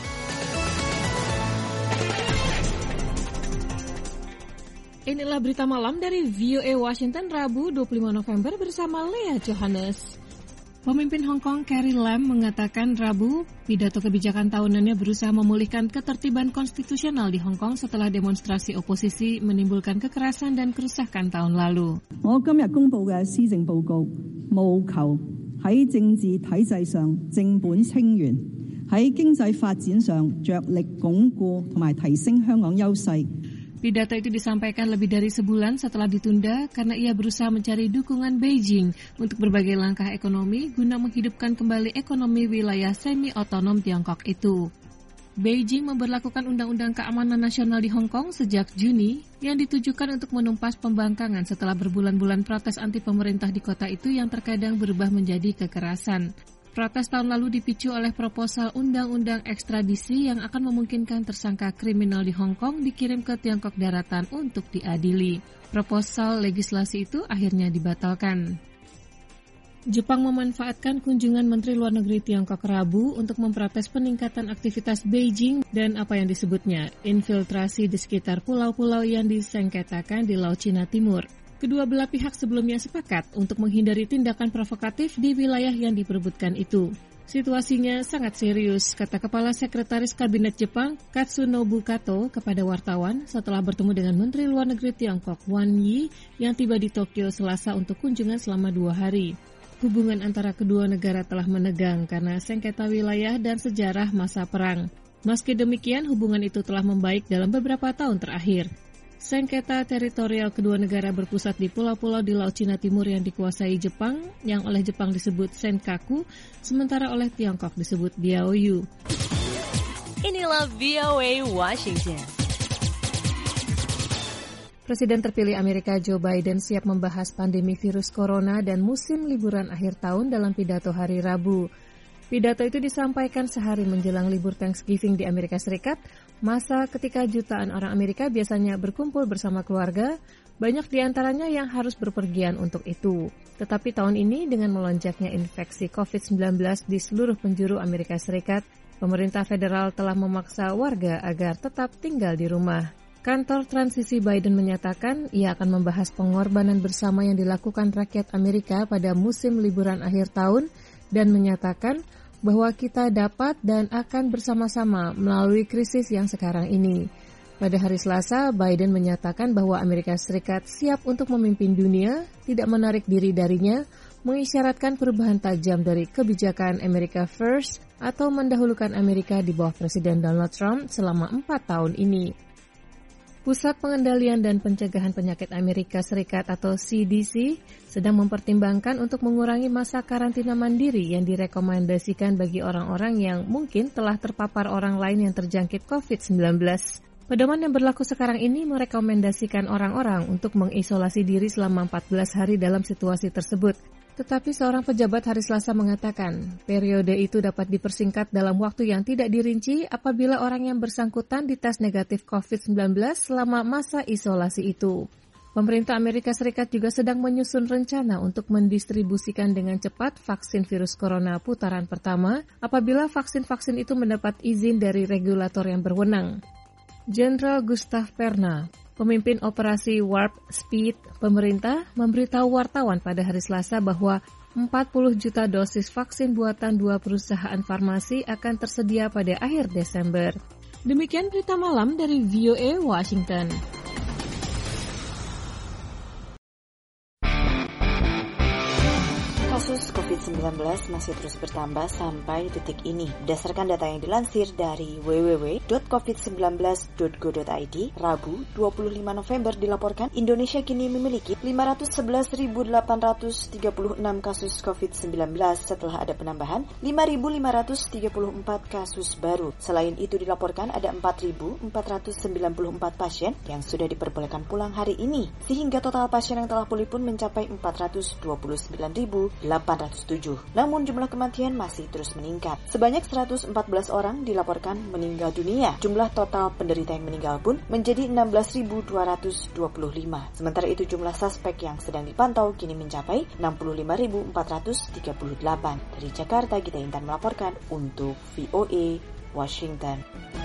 Inilah berita malam dari VOA Washington Rabu 25 November bersama Lea Johannes. Pemimpin Hong Kong Carrie Lam mengatakan Rabu, pidato kebijakan tahunannya berusaha memulihkan ketertiban konstitusional di Hong Kong setelah demonstrasi oposisi menimbulkan kekerasan dan kerusakan tahun lalu. 我今日公布嘅施政報告，務求喺政治體制上正本清源，喺經濟發展上着力鞏固同埋提升香港優勢。 Pidato itu disampaikan lebih dari sebulan setelah ditunda karena ia berusaha mencari dukungan Beijing untuk berbagai langkah ekonomi guna menghidupkan kembali ekonomi wilayah semi-otonom Tiongkok itu. Beijing memberlakukan Undang-Undang Keamanan Nasional di Hong Kong sejak Juni yang ditujukan untuk menumpas pembangkangan setelah berbulan-bulan protes anti pemerintah di kota itu yang terkadang berubah menjadi kekerasan. Protes tahun lalu dipicu oleh proposal undang-undang ekstradisi yang akan memungkinkan tersangka kriminal di Hong Kong dikirim ke Tiongkok daratan untuk diadili. Proposal legislasi itu akhirnya dibatalkan. Jepang memanfaatkan kunjungan Menteri Luar Negeri Tiongkok Rabu untuk memprotes peningkatan aktivitas Beijing dan apa yang disebutnya infiltrasi di sekitar pulau-pulau yang disengketakan di Laut Cina Timur. Kedua belah pihak sebelumnya sepakat untuk menghindari tindakan provokatif di wilayah yang diperebutkan itu. Situasinya sangat serius, kata Kepala Sekretaris Kabinet Jepang Katsunobu Kato kepada wartawan setelah bertemu dengan Menteri Luar Negeri Tiongkok Wang Yi yang tiba di Tokyo Selasa untuk kunjungan selama 2 hari. Hubungan antara kedua negara telah menegang karena sengketa wilayah dan sejarah masa perang. Meski demikian, hubungan itu telah membaik dalam beberapa tahun terakhir. Sengketa teritorial kedua negara berpusat di pulau-pulau di Laut Cina Timur yang dikuasai Jepang, yang oleh Jepang disebut Senkaku, sementara oleh Tiongkok disebut Diaoyu. Inilah VOA Washington. Presiden terpilih Amerika Joe Biden siap membahas pandemi virus corona dan musim liburan akhir tahun dalam pidato hari Rabu. Pidato itu disampaikan sehari menjelang libur Thanksgiving di Amerika Serikat, masa ketika jutaan orang Amerika biasanya berkumpul bersama keluarga, banyak di antaranya yang harus berpergian untuk itu. Tetapi tahun ini dengan melonjaknya infeksi COVID-19 di seluruh penjuru Amerika Serikat, pemerintah federal telah memaksa warga agar tetap tinggal di rumah. Kantor transisi Biden menyatakan ia akan membahas pengorbanan bersama yang dilakukan rakyat Amerika pada musim liburan akhir tahun dan menyatakan bahwa kita dapat dan akan bersama-sama melalui krisis yang sekarang ini. Pada hari Selasa, Biden menyatakan bahwa Amerika Serikat siap untuk memimpin dunia, tidak menarik diri darinya, mengisyaratkan perubahan tajam dari kebijakan America First atau mendahulukan Amerika di bawah Presiden Donald Trump selama 4 tahun ini. Pusat Pengendalian dan Pencegahan Penyakit Amerika Serikat atau CDC sedang mempertimbangkan untuk mengurangi masa karantina mandiri yang direkomendasikan bagi orang-orang yang mungkin telah terpapar orang lain yang terjangkit COVID-19. Pedoman yang berlaku sekarang ini merekomendasikan orang-orang untuk mengisolasi diri selama 14 hari dalam situasi tersebut. Tetapi seorang pejabat hari Selasa mengatakan, periode itu dapat dipersingkat dalam waktu yang tidak dirinci apabila orang yang bersangkutan dites negatif COVID-19 selama masa isolasi itu. Pemerintah Amerika Serikat juga sedang menyusun rencana untuk mendistribusikan dengan cepat vaksin virus corona putaran pertama apabila vaksin-vaksin itu mendapat izin dari regulator yang berwenang. Jenderal Gustav Perna, pemimpin operasi Warp Speed pemerintah, memberitahu wartawan pada hari Selasa bahwa 40 juta dosis vaksin buatan 2 perusahaan farmasi akan tersedia pada akhir Desember. Demikian berita malam dari VOA Washington. Kasus COVID-19 masih terus bertambah sampai detik ini. Berdasarkan data yang dilansir dari www.covid19.go.id, Rabu 25 November dilaporkan Indonesia kini memiliki 511.836 kasus COVID-19 setelah ada penambahan 5.534 kasus baru. Selain itu dilaporkan ada 4.494 pasien yang sudah diperbolehkan pulang hari ini, sehingga total pasien yang telah pulih pun mencapai 429.807. Namun jumlah kematian masih terus meningkat. Sebanyak 114 orang dilaporkan meninggal dunia. Jumlah total penderita yang meninggal pun menjadi 16.225. Sementara itu jumlah suspek yang sedang dipantau kini mencapai 65.438. Dari Jakarta, Gita Intan melaporkan untuk VOA Washington.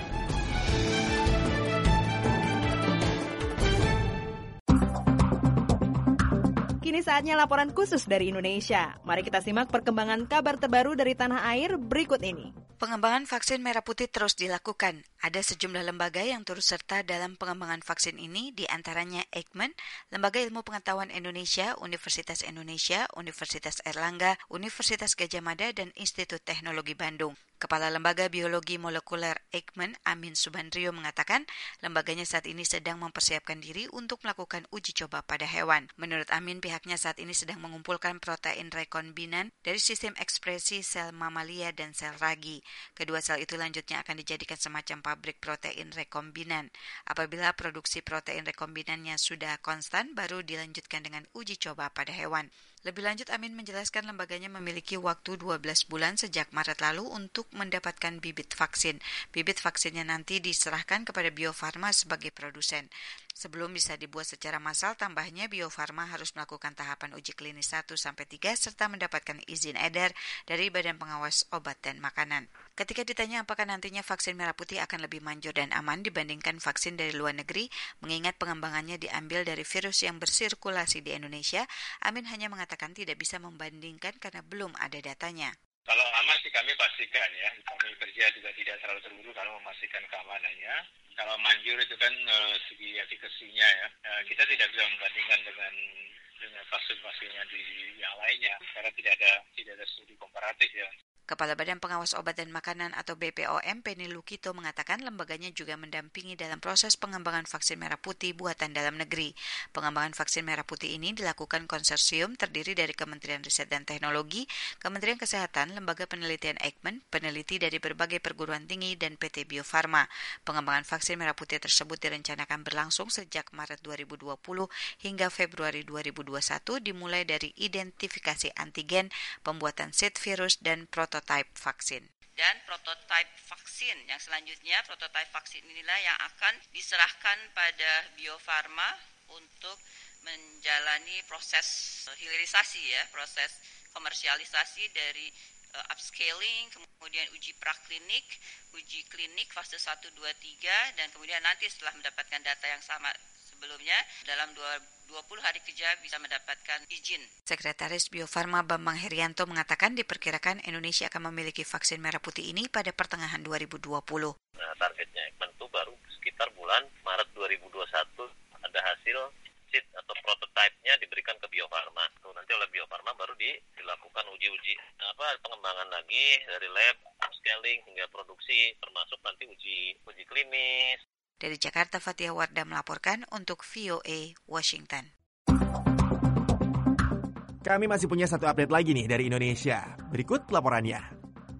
Kini saatnya laporan khusus dari Indonesia. Mari kita simak perkembangan kabar terbaru dari tanah air berikut ini. Pengembangan vaksin merah putih terus dilakukan. Ada sejumlah lembaga yang turut serta dalam pengembangan vaksin ini, di antaranya Eijkman, Lembaga Ilmu Pengetahuan Indonesia, Universitas Indonesia, Universitas Airlangga, Universitas Gadjah Mada, dan Institut Teknologi Bandung. Kepala Lembaga Biologi Molekuler Eijkman, Amin Subandrio, mengatakan lembaganya saat ini sedang mempersiapkan diri untuk melakukan uji coba pada hewan. Menurut Amin, pihaknya saat ini sedang mengumpulkan protein rekombinan dari sistem ekspresi sel mamalia dan sel ragi. Kedua sel itu lanjutnya akan dijadikan semacam pabrik protein rekombinan. Apabila produksi protein rekombinannya sudah konstan, baru dilanjutkan dengan uji coba pada hewan. Lebih lanjut, Amin menjelaskan lembaganya memiliki waktu 12 bulan sejak Maret lalu untuk mendapatkan bibit vaksin. Bibit vaksinnya nanti diserahkan kepada Bio Farma sebagai produsen. Sebelum bisa dibuat secara massal, tambahnya Bio Farma harus melakukan tahapan uji klinis 1-3 serta mendapatkan izin edar dari Badan Pengawas Obat dan Makanan. Ketika ditanya apakah nantinya vaksin merah putih akan lebih manjur dan aman dibandingkan vaksin dari luar negeri, mengingat pengembangannya diambil dari virus yang bersirkulasi di Indonesia, Amin hanya mengatakan tidak bisa membandingkan karena belum ada datanya. Kalau aman sih kami pastikan ya. Kami kerja juga tidak terlalu terburu kalau memastikan keamanannya. Kalau manjur itu kan segi efikasinya ya. Kita tidak bisa membandingkan dengan vaksin-vaksinnya di yang lainnya karena tidak ada studi komparatif ya. Kepala Badan Pengawas Obat dan Makanan atau BPOM, Penny Lukito, mengatakan lembaganya juga mendampingi dalam proses pengembangan vaksin merah putih buatan dalam negeri. Pengembangan vaksin merah putih ini dilakukan konsorsium terdiri dari Kementerian Riset dan Teknologi, Kementerian Kesehatan, Lembaga Penelitian Eijkman, peneliti dari berbagai perguruan tinggi, dan PT Bio Farma. Pengembangan vaksin merah putih tersebut direncanakan berlangsung sejak Maret 2020 hingga Februari 2021, dimulai dari identifikasi antigen, pembuatan seed virus, dan prototipe vaksin. Dan prototipe vaksin yang selanjutnya, prototipe vaksin inilah yang akan diserahkan pada Bio Farma untuk menjalani proses hilirisasi ya, proses komersialisasi dari upscaling, kemudian uji praklinik, uji klinik fase 1, 2, 3, dan kemudian nanti setelah mendapatkan data yang sama sebelumnya, dalam 20 hari kerja bisa mendapatkan izin. Sekretaris Bio Farma Bambang Herianto mengatakan diperkirakan Indonesia akan memiliki vaksin merah putih ini pada pertengahan 2020. Nah, targetnya Eijkman itu baru sekitar bulan Maret 2021 ada hasil seed atau prototipe-nya diberikan ke Bio Farma. Nanti oleh Bio Farma baru dilakukan uji pengembangan lagi dari lab, upscaling hingga produksi, termasuk nanti uji klinis. Dari Jakarta, Fatia Wardah melaporkan untuk VOA Washington. Kami masih punya satu update lagi nih dari Indonesia. Berikut laporannya.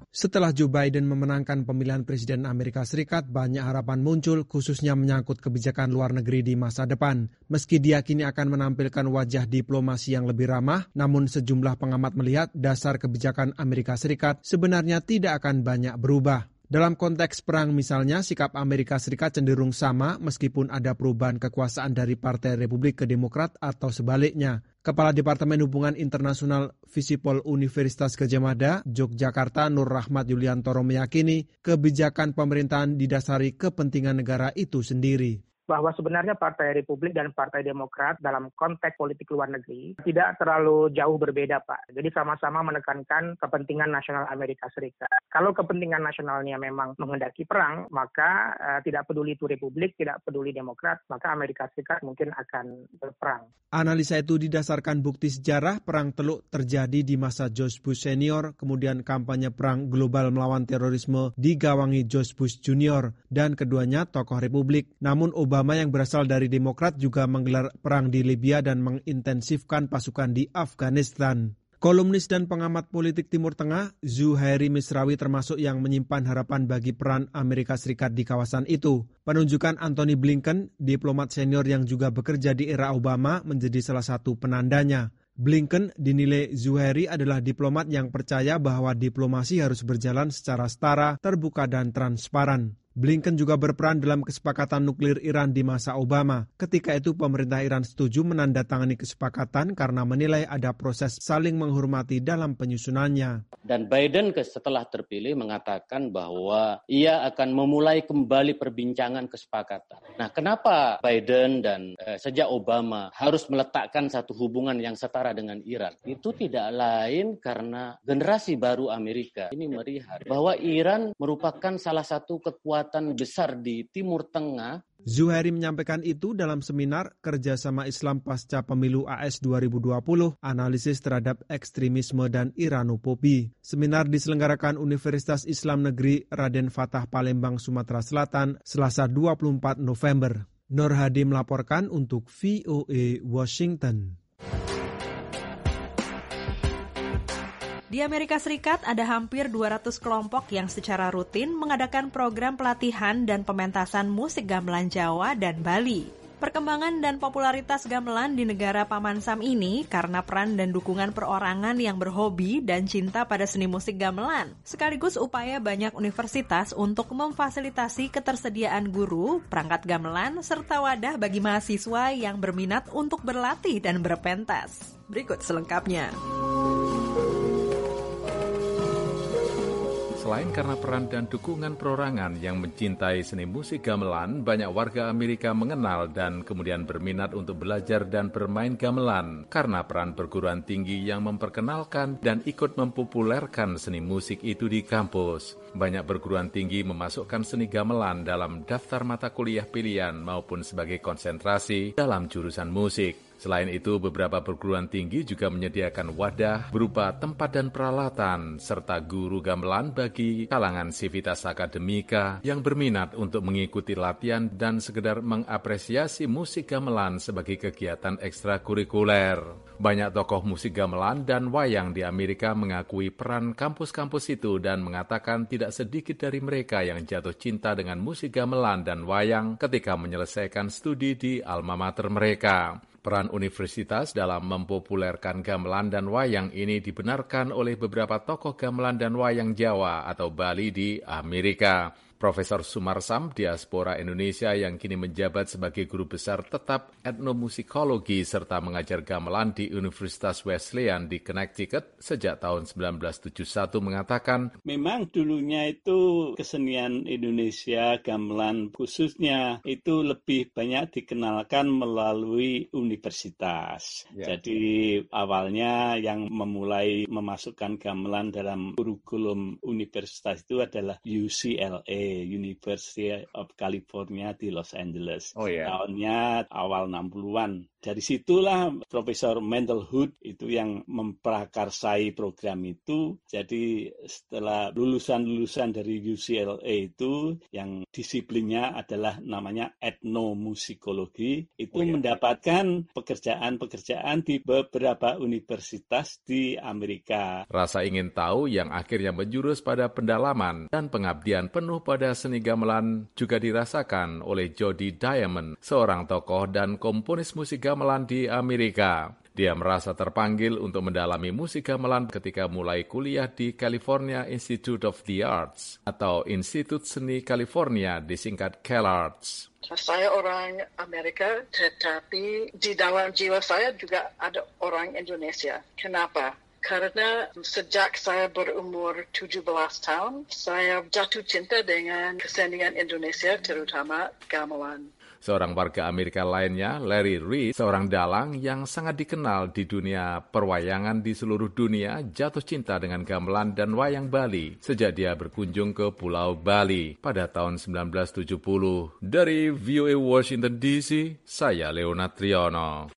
Setelah Joe Biden memenangkan pemilihan Presiden Amerika Serikat, banyak harapan muncul khususnya menyangkut kebijakan luar negeri di masa depan. Meski diyakini akan menampilkan wajah diplomasi yang lebih ramah, namun sejumlah pengamat melihat dasar kebijakan Amerika Serikat sebenarnya tidak akan banyak berubah. Dalam konteks perang misalnya, sikap Amerika Serikat cenderung sama meskipun ada perubahan kekuasaan dari Partai Republik ke Demokrat atau sebaliknya. Kepala Departemen Hubungan Internasional Visipol Universitas Gadjah Mada, Yogyakarta, Nur Rahmat Yuliantoro meyakini kebijakan pemerintahan didasari kepentingan negara itu sendiri. Bahwa sebenarnya Partai Republik dan Partai Demokrat dalam konteks politik luar negeri tidak terlalu jauh berbeda, Pak. Jadi sama-sama menekankan kepentingan nasional Amerika Serikat. Kalau kepentingan nasionalnya memang menghendaki perang, maka tidak peduli itu Republik, tidak peduli Demokrat, maka Amerika Serikat mungkin akan berperang. Analisa itu didasarkan bukti sejarah perang Teluk terjadi di masa George Bush Senior, kemudian kampanye perang global melawan terorisme digawangi George Bush Junior, dan keduanya tokoh Republik. Namun Obama yang berasal dari Demokrat juga menggelar perang di Libya dan mengintensifkan pasukan di Afghanistan. Kolumnis dan pengamat politik Timur Tengah, Zuhairi Misrawi termasuk yang menyimpan harapan bagi peran Amerika Serikat di kawasan itu. Penunjukan Antony Blinken, diplomat senior yang juga bekerja di era Obama, menjadi salah satu penandanya. Blinken dinilai Zuhairi adalah diplomat yang percaya bahwa diplomasi harus berjalan secara setara, terbuka dan transparan. Blinken juga berperan dalam kesepakatan nuklir Iran di masa Obama. Ketika itu pemerintah Iran setuju menandatangani kesepakatan karena menilai ada proses saling menghormati dalam penyusunannya. Dan Biden setelah terpilih mengatakan bahwa ia akan memulai kembali perbincangan kesepakatan. Nah, kenapa Biden dan sejak Obama harus meletakkan satu hubungan yang setara dengan Iran? Itu tidak lain karena generasi baru Amerika ini melihat bahwa Iran merupakan salah satu kekuatan besar di Timur Tengah. Zuhairi menyampaikan itu dalam seminar Kerjasama Islam Pasca Pemilu AS 2020, Analisis Terhadap Ekstremisme dan Iranofobi. Seminar diselenggarakan Universitas Islam Negeri Raden Fatah Palembang, Sumatera Selatan, Selasa 24 November. Nur Hadi melaporkan untuk VOA Washington. Di Amerika Serikat ada hampir 200 kelompok yang secara rutin mengadakan program pelatihan dan pementasan musik gamelan Jawa dan Bali. Perkembangan dan popularitas gamelan di negara Paman Sam ini karena peran dan dukungan perorangan yang berhobi dan cinta pada seni musik gamelan, sekaligus upaya banyak universitas untuk memfasilitasi ketersediaan guru, perangkat gamelan, serta wadah bagi mahasiswa yang berminat untuk berlatih dan berpentas. Berikut selengkapnya. Selain karena peran dan dukungan perorangan yang mencintai seni musik gamelan, banyak warga Amerika mengenal dan kemudian berminat untuk belajar dan bermain gamelan karena peran perguruan tinggi yang memperkenalkan dan ikut mempopulerkan seni musik itu di kampus. Banyak perguruan tinggi memasukkan seni gamelan dalam daftar mata kuliah pilihan maupun sebagai konsentrasi dalam jurusan musik. Selain itu, beberapa perguruan tinggi juga menyediakan wadah berupa tempat dan peralatan, serta guru gamelan bagi kalangan sivitas akademika yang berminat untuk mengikuti latihan dan sekedar mengapresiasi musik gamelan sebagai kegiatan ekstrakurikuler. Banyak tokoh musik gamelan dan wayang di Amerika mengakui peran kampus-kampus itu dan mengatakan tidak sedikit dari mereka yang jatuh cinta dengan musik gamelan dan wayang ketika menyelesaikan studi di alma mater mereka. Peran universitas dalam mempopulerkan gamelan dan wayang ini dibenarkan oleh beberapa tokoh gamelan dan wayang Jawa atau Bali di Amerika. Profesor Sumarsam, diaspora Indonesia yang kini menjabat sebagai guru besar tetap etnomusikologi serta mengajar gamelan di Universitas Wesleyan di Connecticut sejak tahun 1971 mengatakan, memang dulunya itu kesenian Indonesia, gamelan khususnya itu lebih banyak dikenalkan melalui universitas. Jadi awalnya yang memulai memasukkan gamelan dalam kurikulum universitas itu adalah UCLA. University of California di Los Angeles. Tahunnya awal 60-an. Dari situlah Profesor Mendel Hood itu yang memprakarsai program itu. Jadi setelah lulusan-lulusan dari UCLA itu yang disiplinnya adalah namanya etnomusikologi, itu mendapatkan pekerjaan-pekerjaan di beberapa universitas di Amerika. Rasa ingin tahu yang akhirnya menjurus pada pendalaman dan pengabdian penuh pada seni gamelan juga dirasakan oleh Jody Diamond, seorang tokoh dan komponis musik gamelan di Amerika. Dia merasa terpanggil untuk mendalami musik gamelan ketika mulai kuliah di California Institute of the Arts atau Institut Seni California, disingkat CalArts. Saya orang Amerika, tetapi di dalam jiwa saya juga ada orang Indonesia. Kenapa? Karena sejak saya berumur 17 tahun, saya jatuh cinta dengan kesenian Indonesia, terutama gamelan. Seorang warga Amerika lainnya, Larry Reed, seorang dalang yang sangat dikenal di dunia perwayangan di seluruh dunia, jatuh cinta dengan gamelan dan wayang Bali sejak dia berkunjung ke Pulau Bali pada tahun 1970. Dari VOA Washington DC, saya Leonard Triono.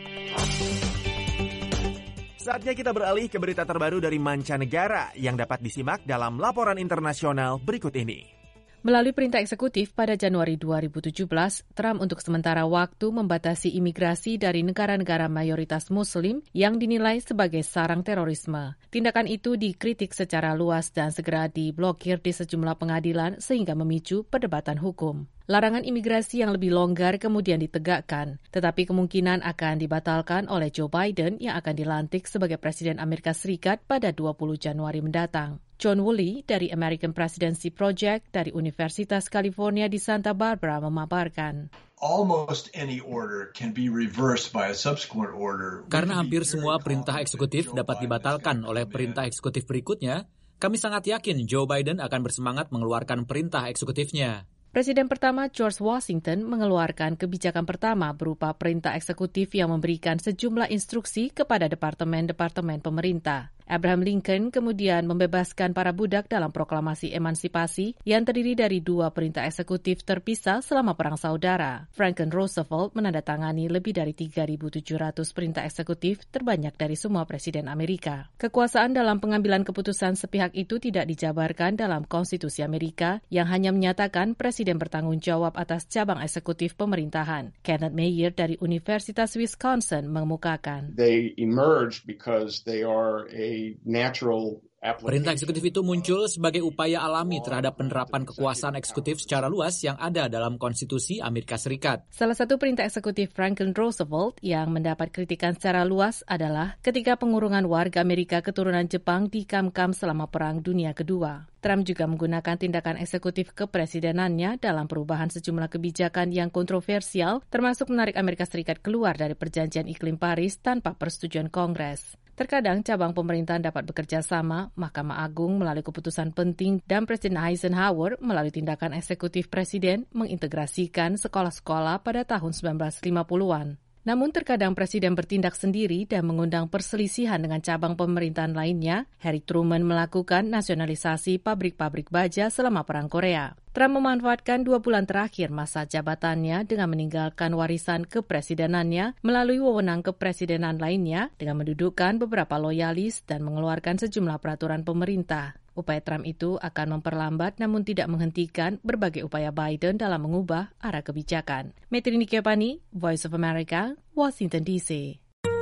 Saatnya kita beralih ke berita terbaru dari mancanegara yang dapat disimak dalam laporan internasional berikut ini. Melalui perintah eksekutif pada Januari 2017, Trump untuk sementara waktu membatasi imigrasi dari negara-negara mayoritas Muslim yang dinilai sebagai sarang terorisme. Tindakan itu dikritik secara luas dan segera diblokir di sejumlah pengadilan sehingga memicu perdebatan hukum. Larangan imigrasi yang lebih longgar kemudian ditegakkan, tetapi kemungkinan akan dibatalkan oleh Joe Biden yang akan dilantik sebagai Presiden Amerika Serikat pada 20 Januari mendatang. John Woolley dari American Presidency Project dari Universitas California di Santa Barbara memaparkan. Almost any order can be reversed by a subsequent order. Karena hampir semua perintah eksekutif dapat dibatalkan oleh perintah eksekutif berikutnya, kami sangat yakin Joe Biden akan bersemangat mengeluarkan perintah eksekutifnya. Presiden pertama George Washington mengeluarkan kebijakan pertama berupa perintah eksekutif yang memberikan sejumlah instruksi kepada departemen-departemen pemerintah. Abraham Lincoln kemudian membebaskan para budak dalam proklamasi emansipasi yang terdiri dari 2 perintah eksekutif terpisah selama Perang Saudara. Franklin Roosevelt menandatangani lebih dari 3.700 perintah eksekutif terbanyak dari semua presiden Amerika. Kekuasaan dalam pengambilan keputusan sepihak itu tidak dijabarkan dalam konstitusi Amerika yang hanya menyatakan presiden bertanggung jawab atas cabang eksekutif pemerintahan. Kenneth Mayer dari Universitas Wisconsin mengemukakan. They emerge because they are a natural. Perintah eksekutif itu muncul sebagai upaya alami terhadap penerapan kekuasaan eksekutif secara luas yang ada dalam konstitusi Amerika Serikat. Salah satu perintah eksekutif Franklin Roosevelt yang mendapat kritikan secara luas adalah ketika pengurungan warga Amerika keturunan Jepang dikamkam selama Perang Dunia Kedua. Trump juga menggunakan tindakan eksekutif kepresidenannya dalam perubahan sejumlah kebijakan yang kontroversial, termasuk menarik Amerika Serikat keluar dari Perjanjian Iklim Paris tanpa persetujuan Kongres. Terkadang cabang pemerintahan dapat bekerja sama, Mahkamah Agung melalui keputusan penting dan Presiden Eisenhower melalui tindakan eksekutif presiden mengintegrasikan sekolah-sekolah pada tahun 1950-an. Namun terkadang presiden bertindak sendiri dan mengundang perselisihan dengan cabang pemerintahan lainnya. Harry Truman melakukan nasionalisasi pabrik-pabrik baja selama Perang Korea. Trump memanfaatkan 2 bulan terakhir masa jabatannya dengan meninggalkan warisan kepresidenannya melalui wewenang kepresidenan lainnya dengan mendudukkan beberapa loyalis dan mengeluarkan sejumlah peraturan pemerintah. Upaya Trump itu akan memperlambat namun tidak menghentikan berbagai upaya Biden dalam mengubah arah kebijakan. Metrini Kepani, Voice of America, Washington DC.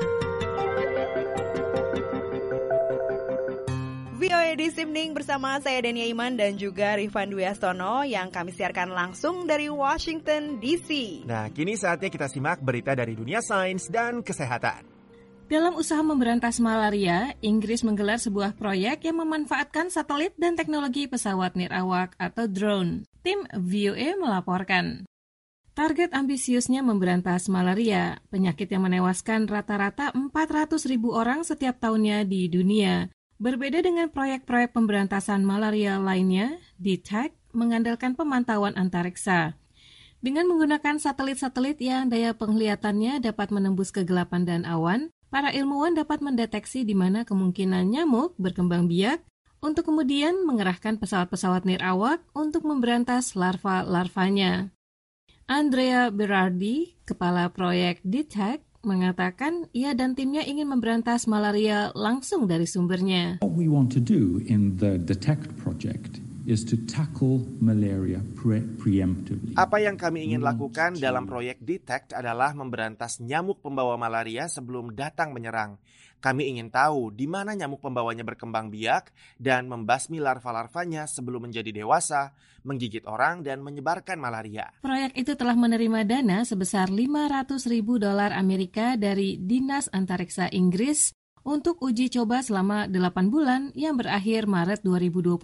VOA This Evening bersama saya Dania Iman dan juga Rifan Dwi Astono yang kami siarkan langsung dari Washington DC. Nah, kini saatnya kita simak berita dari dunia sains dan kesehatan. Dalam usaha memberantas malaria, Inggris menggelar sebuah proyek yang memanfaatkan satelit dan teknologi pesawat nirawak atau drone. Tim VOA melaporkan. Target ambisiusnya memberantas malaria, penyakit yang menewaskan rata-rata 400.000 orang setiap tahunnya di dunia. Berbeda dengan proyek-proyek pemberantasan malaria lainnya, DTEC mengandalkan pemantauan antariksa. Dengan menggunakan satelit-satelit yang daya penglihatannya dapat menembus kegelapan dan awan, para ilmuwan dapat mendeteksi di mana kemungkinan nyamuk berkembang biak, untuk kemudian mengerahkan pesawat-pesawat nirawak untuk memberantas larva-larvanya. Andrea Berardi, kepala proyek DETECT, mengatakan ia dan timnya ingin memberantas malaria langsung dari sumbernya. What we want to do in the DETECT project is to tackle malaria preemptively. Apa yang kami ingin lakukan dalam proyek DETECT adalah memberantas nyamuk pembawa malaria sebelum datang menyerang. Kami ingin tahu di mana nyamuk pembawanya berkembang biak dan membasmi larva-larvanya sebelum menjadi dewasa, menggigit orang dan menyebarkan malaria. Proyek itu telah menerima dana sebesar $500.000 Amerika dari Dinas Antariksa Inggris untuk uji coba selama 8 bulan yang berakhir Maret 2021.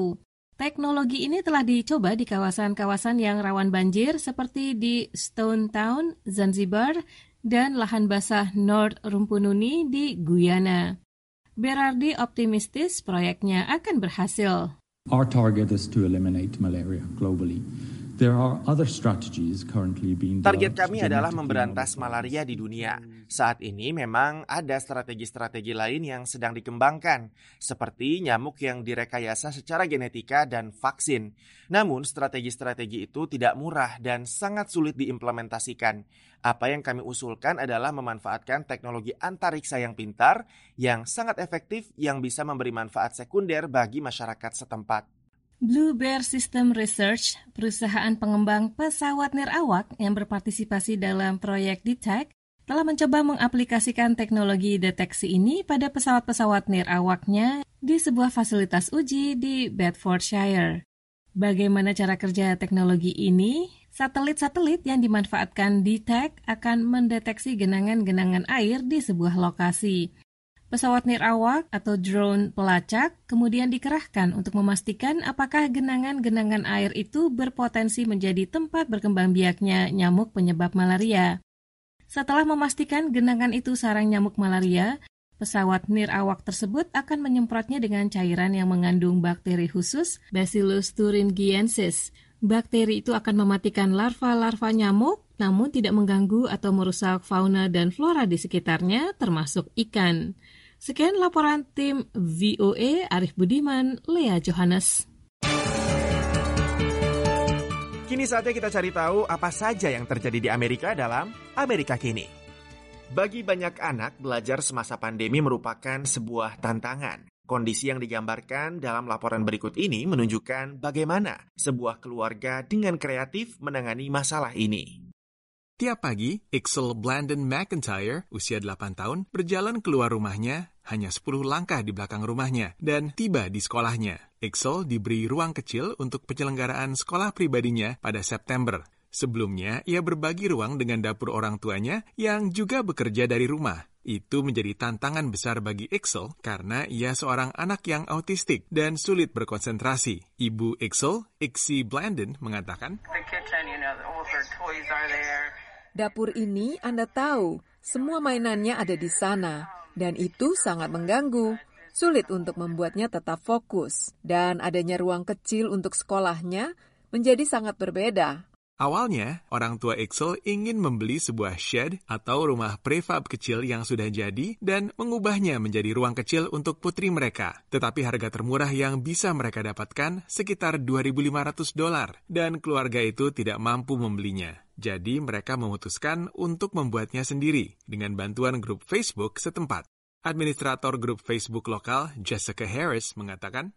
Teknologi ini telah dicoba di kawasan-kawasan yang rawan banjir seperti di Stone Town, Zanzibar, dan lahan basah North Rumpununi di Guyana. Berardi optimistis proyeknya akan berhasil. Our target is to eliminate malaria globally. There are other strategies currently being Target kami adalah memberantas malaria di dunia. Saat ini memang ada strategi-strategi lain yang sedang dikembangkan, seperti nyamuk yang direkayasa secara genetika dan vaksin. Namun, strategi-strategi itu tidak murah dan sangat sulit diimplementasikan. Apa yang kami usulkan adalah memanfaatkan teknologi antariksa yang pintar, yang sangat efektif, yang bisa memberi manfaat sekunder bagi masyarakat setempat. Blue Bear System Research, perusahaan pengembang pesawat nirawak yang berpartisipasi dalam proyek DETECT, telah mencoba mengaplikasikan teknologi deteksi ini pada pesawat-pesawat nirawaknya di sebuah fasilitas uji di Bedfordshire. Bagaimana cara kerja teknologi ini? Satelit-satelit yang dimanfaatkan DETECT akan mendeteksi genangan-genangan air di sebuah lokasi. Pesawat nirawak atau drone pelacak kemudian dikerahkan untuk memastikan apakah genangan-genangan air itu berpotensi menjadi tempat berkembang biaknya nyamuk penyebab malaria. Setelah memastikan genangan itu sarang nyamuk malaria, pesawat nirawak tersebut akan menyemprotnya dengan cairan yang mengandung bakteri khusus Bacillus thuringiensis. Bakteri itu akan mematikan larva-larva nyamuk, namun tidak mengganggu atau merusak fauna dan flora di sekitarnya, termasuk ikan. Sekian laporan tim VOA, Arif Budiman, Lea Johannes. Kini saatnya kita cari tahu apa saja yang terjadi di Amerika dalam Amerika Kini. Bagi banyak anak, belajar semasa pandemi merupakan sebuah tantangan. Kondisi yang digambarkan dalam laporan berikut ini menunjukkan bagaimana sebuah keluarga dengan kreatif menangani masalah ini. Tiap pagi, Ixel Blandon McIntyre, usia 8 tahun, berjalan keluar rumahnya hanya 10 langkah di belakang rumahnya dan tiba di sekolahnya. Ixel diberi ruang kecil untuk penyelenggaraan sekolah pribadinya pada September. Sebelumnya, ia berbagi ruang dengan dapur orang tuanya yang juga bekerja dari rumah. Itu menjadi tantangan besar bagi Ixel karena ia seorang anak yang autistik dan sulit berkonsentrasi. Ibu Ixel, Ixie Blandon, mengatakan, Dapur ini Anda tahu, semua mainannya ada di sana, dan itu sangat mengganggu. Sulit untuk membuatnya tetap fokus, dan adanya ruang kecil untuk sekolahnya menjadi sangat berbeda. Awalnya, orang tua Ixel ingin membeli sebuah shed atau rumah prefab kecil yang sudah jadi dan mengubahnya menjadi ruang kecil untuk putri mereka. Tetapi harga termurah yang bisa mereka dapatkan sekitar $2.500 dan keluarga itu tidak mampu membelinya. Jadi mereka memutuskan untuk membuatnya sendiri dengan bantuan grup Facebook setempat. Administrator grup Facebook lokal, Jessica Harris, mengatakan,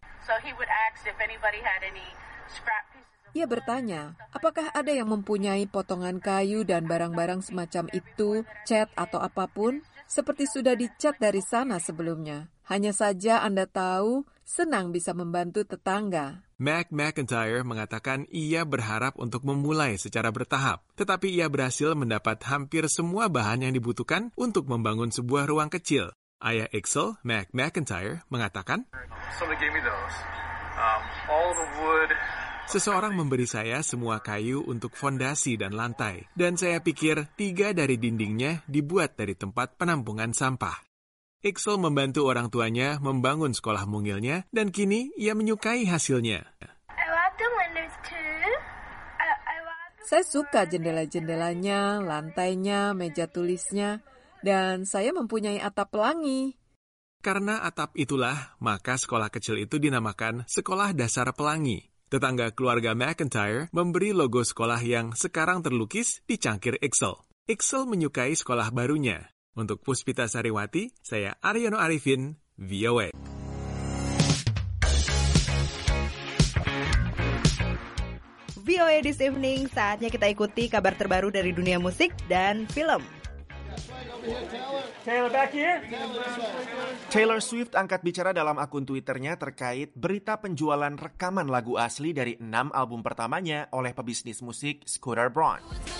Ia bertanya, apakah ada yang mempunyai potongan kayu dan barang-barang semacam itu, cat atau apapun, seperti sudah dicat dari sana sebelumnya. Hanya saja Anda tahu, senang bisa membantu tetangga. Mac McIntyre mengatakan ia berharap untuk memulai secara bertahap, tetapi ia berhasil mendapat hampir semua bahan yang dibutuhkan untuk membangun sebuah ruang kecil. Ayah Ixel, Mac McIntyre, mengatakan, Seseorang memberi saya semua kayu untuk fondasi dan lantai, dan saya pikir 3 dari dindingnya dibuat dari tempat penampungan sampah. Ixel membantu orang tuanya membangun sekolah mungilnya, dan kini ia menyukai hasilnya. Saya suka jendela-jendelanya, lantainya, meja tulisnya, dan saya mempunyai atap pelangi. Karena atap itulah, maka sekolah kecil itu dinamakan Sekolah Dasar Pelangi. Tetangga keluarga McIntyre memberi logo sekolah yang sekarang terlukis di cangkir Ixel. Ixel menyukai sekolah barunya. Untuk Puspita Sariwati, saya Aryono Arifin, VOA. VOA This Evening, saatnya kita ikuti kabar terbaru dari dunia musik dan film. Taylor Swift angkat bicara dalam akun Twitternya terkait berita penjualan rekaman lagu asli dari 6 album pertamanya oleh pebisnis musik Scooter Braun.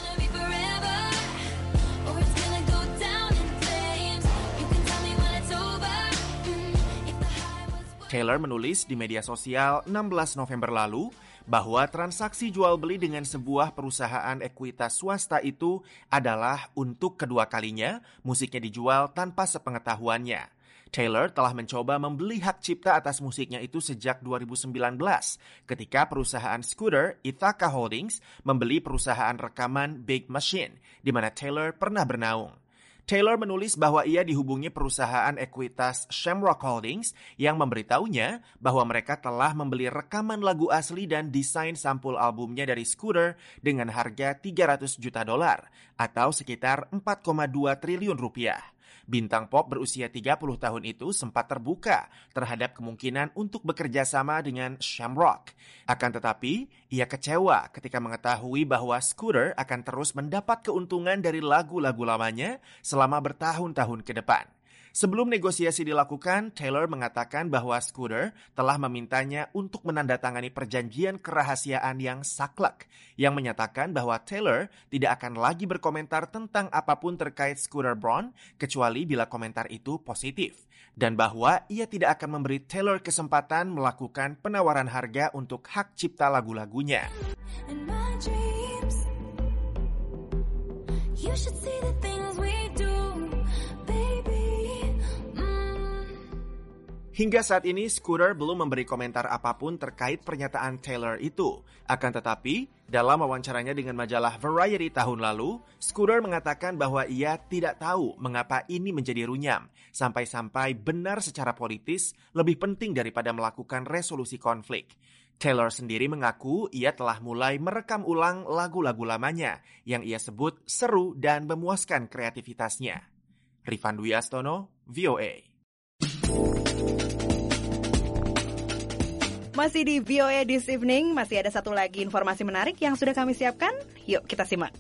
Taylor menulis di media sosial 16 November lalu bahwa transaksi jual beli dengan sebuah perusahaan ekuitas swasta itu adalah untuk kedua kalinya musiknya dijual tanpa sepengetahuannya. Taylor telah mencoba membeli hak cipta atas musiknya itu sejak 2019 ketika perusahaan Scooter, Ithaca Holdings, membeli perusahaan rekaman Big Machine, di mana Taylor pernah bernaung. Taylor menulis bahwa ia dihubungi perusahaan ekuitas Shamrock Holdings yang memberitahunya bahwa mereka telah membeli rekaman lagu asli dan desain sampul albumnya dari Scooter dengan harga $300 juta atau sekitar 4,2 triliun rupiah. Bintang pop berusia 30 tahun itu sempat terbuka terhadap kemungkinan untuk bekerja sama dengan Shamrock. Akan tetapi, ia kecewa ketika mengetahui bahwa Scooter akan terus mendapat keuntungan dari lagu-lagu lamanya selama bertahun-tahun ke depan. Sebelum negosiasi dilakukan, Taylor mengatakan bahwa Scooter telah memintanya untuk menandatangani perjanjian kerahasiaan yang saklek, yang menyatakan bahwa Taylor tidak akan lagi berkomentar tentang apapun terkait Scooter Braun, kecuali bila komentar itu positif, dan bahwa ia tidak akan memberi Taylor kesempatan melakukan penawaran harga untuk hak cipta lagu-lagunya. Hingga saat ini, Scooter belum memberi komentar apapun terkait pernyataan Taylor itu. Akan tetapi, dalam wawancaranya dengan majalah Variety tahun lalu, Scooter mengatakan bahwa ia tidak tahu mengapa ini menjadi runyam, sampai-sampai benar secara politis lebih penting daripada melakukan resolusi konflik. Taylor sendiri mengaku ia telah mulai merekam ulang lagu-lagu lamanya yang ia sebut seru dan memuaskan kreativitasnya. Rifan Dwi Astono, VOA. Masih di VOA This Evening, masih ada satu lagi informasi menarik yang sudah kami siapkan. Yuk kita simak.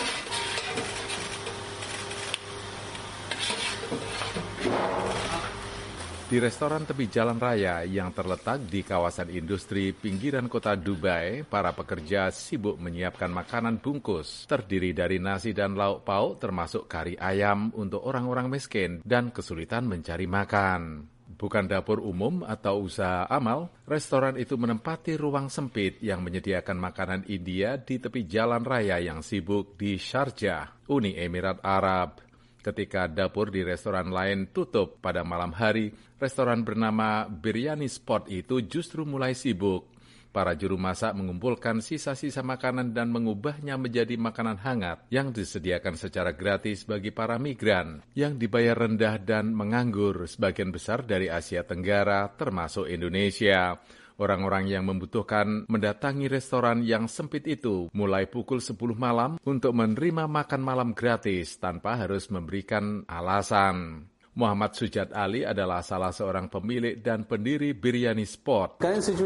Di restoran tepi jalan raya yang terletak di kawasan industri pinggiran kota Dubai, para pekerja sibuk menyiapkan makanan bungkus terdiri dari nasi dan lauk pauk termasuk kari ayam untuk orang-orang miskin dan kesulitan mencari makan. Bukan dapur umum atau usaha amal, restoran itu menempati ruang sempit yang menyediakan makanan India di tepi jalan raya yang sibuk di Sharjah, Uni Emirat Arab. Ketika dapur di restoran lain tutup pada malam hari, restoran bernama Biryani Spot itu justru mulai sibuk. Para juru masak mengumpulkan sisa-sisa makanan dan mengubahnya menjadi makanan hangat yang disediakan secara gratis bagi para migran yang dibayar rendah dan menganggur, sebagian besar dari Asia Tenggara termasuk Indonesia. Orang-orang yang membutuhkan mendatangi restoran yang sempit itu mulai pukul 10 malam untuk menerima makan malam gratis tanpa harus memberikan alasan. Muhammad Sujat Ali adalah salah seorang pemilik dan pendiri Biryani Spot.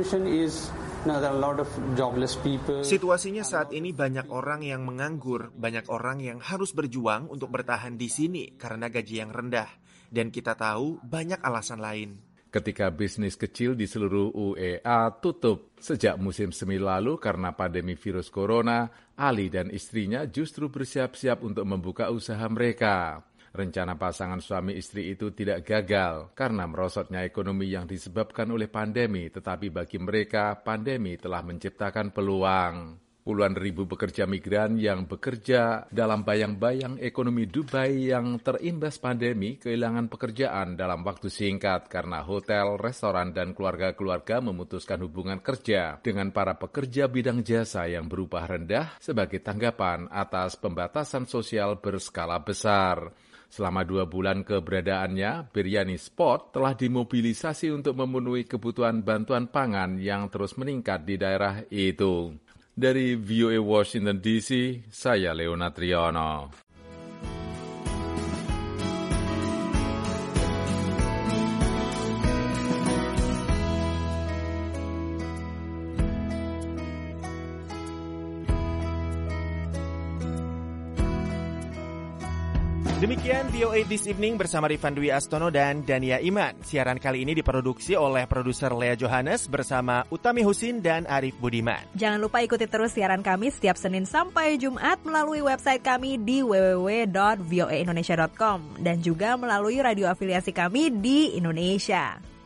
Situasinya saat ini banyak orang yang menganggur, banyak orang yang harus berjuang untuk bertahan di sini karena gaji yang rendah. Dan kita tahu banyak alasan lain. Ketika bisnis kecil di seluruh UEA tutup sejak musim semi lalu karena pandemi virus corona, Ali dan istrinya justru bersiap-siap untuk membuka usaha mereka. Rencana pasangan suami istri itu tidak gagal karena merosotnya ekonomi yang disebabkan oleh pandemi, tetapi bagi mereka pandemi telah menciptakan peluang. Puluhan ribu pekerja migran yang bekerja dalam bayang-bayang ekonomi Dubai yang terimbas pandemi kehilangan pekerjaan dalam waktu singkat karena hotel, restoran, dan keluarga-keluarga memutuskan hubungan kerja dengan para pekerja bidang jasa yang berupah rendah sebagai tanggapan atas pembatasan sosial berskala besar. Selama 2 bulan keberadaannya, Biryani Sport telah dimobilisasi untuk memenuhi kebutuhan bantuan pangan yang terus meningkat di daerah itu. Dari VOA Washington DC, saya Leonard Triono. Demikian VOA This Evening bersama Rifan Dwi Astono dan Dania Iman. Siaran kali ini diproduksi oleh produser Lea Johannes bersama Utami Husin dan Arif Budiman. Jangan lupa ikuti terus siaran kami setiap Senin sampai Jumat melalui website kami di www.voaindonesia.com dan juga melalui radio afiliasi kami di Indonesia.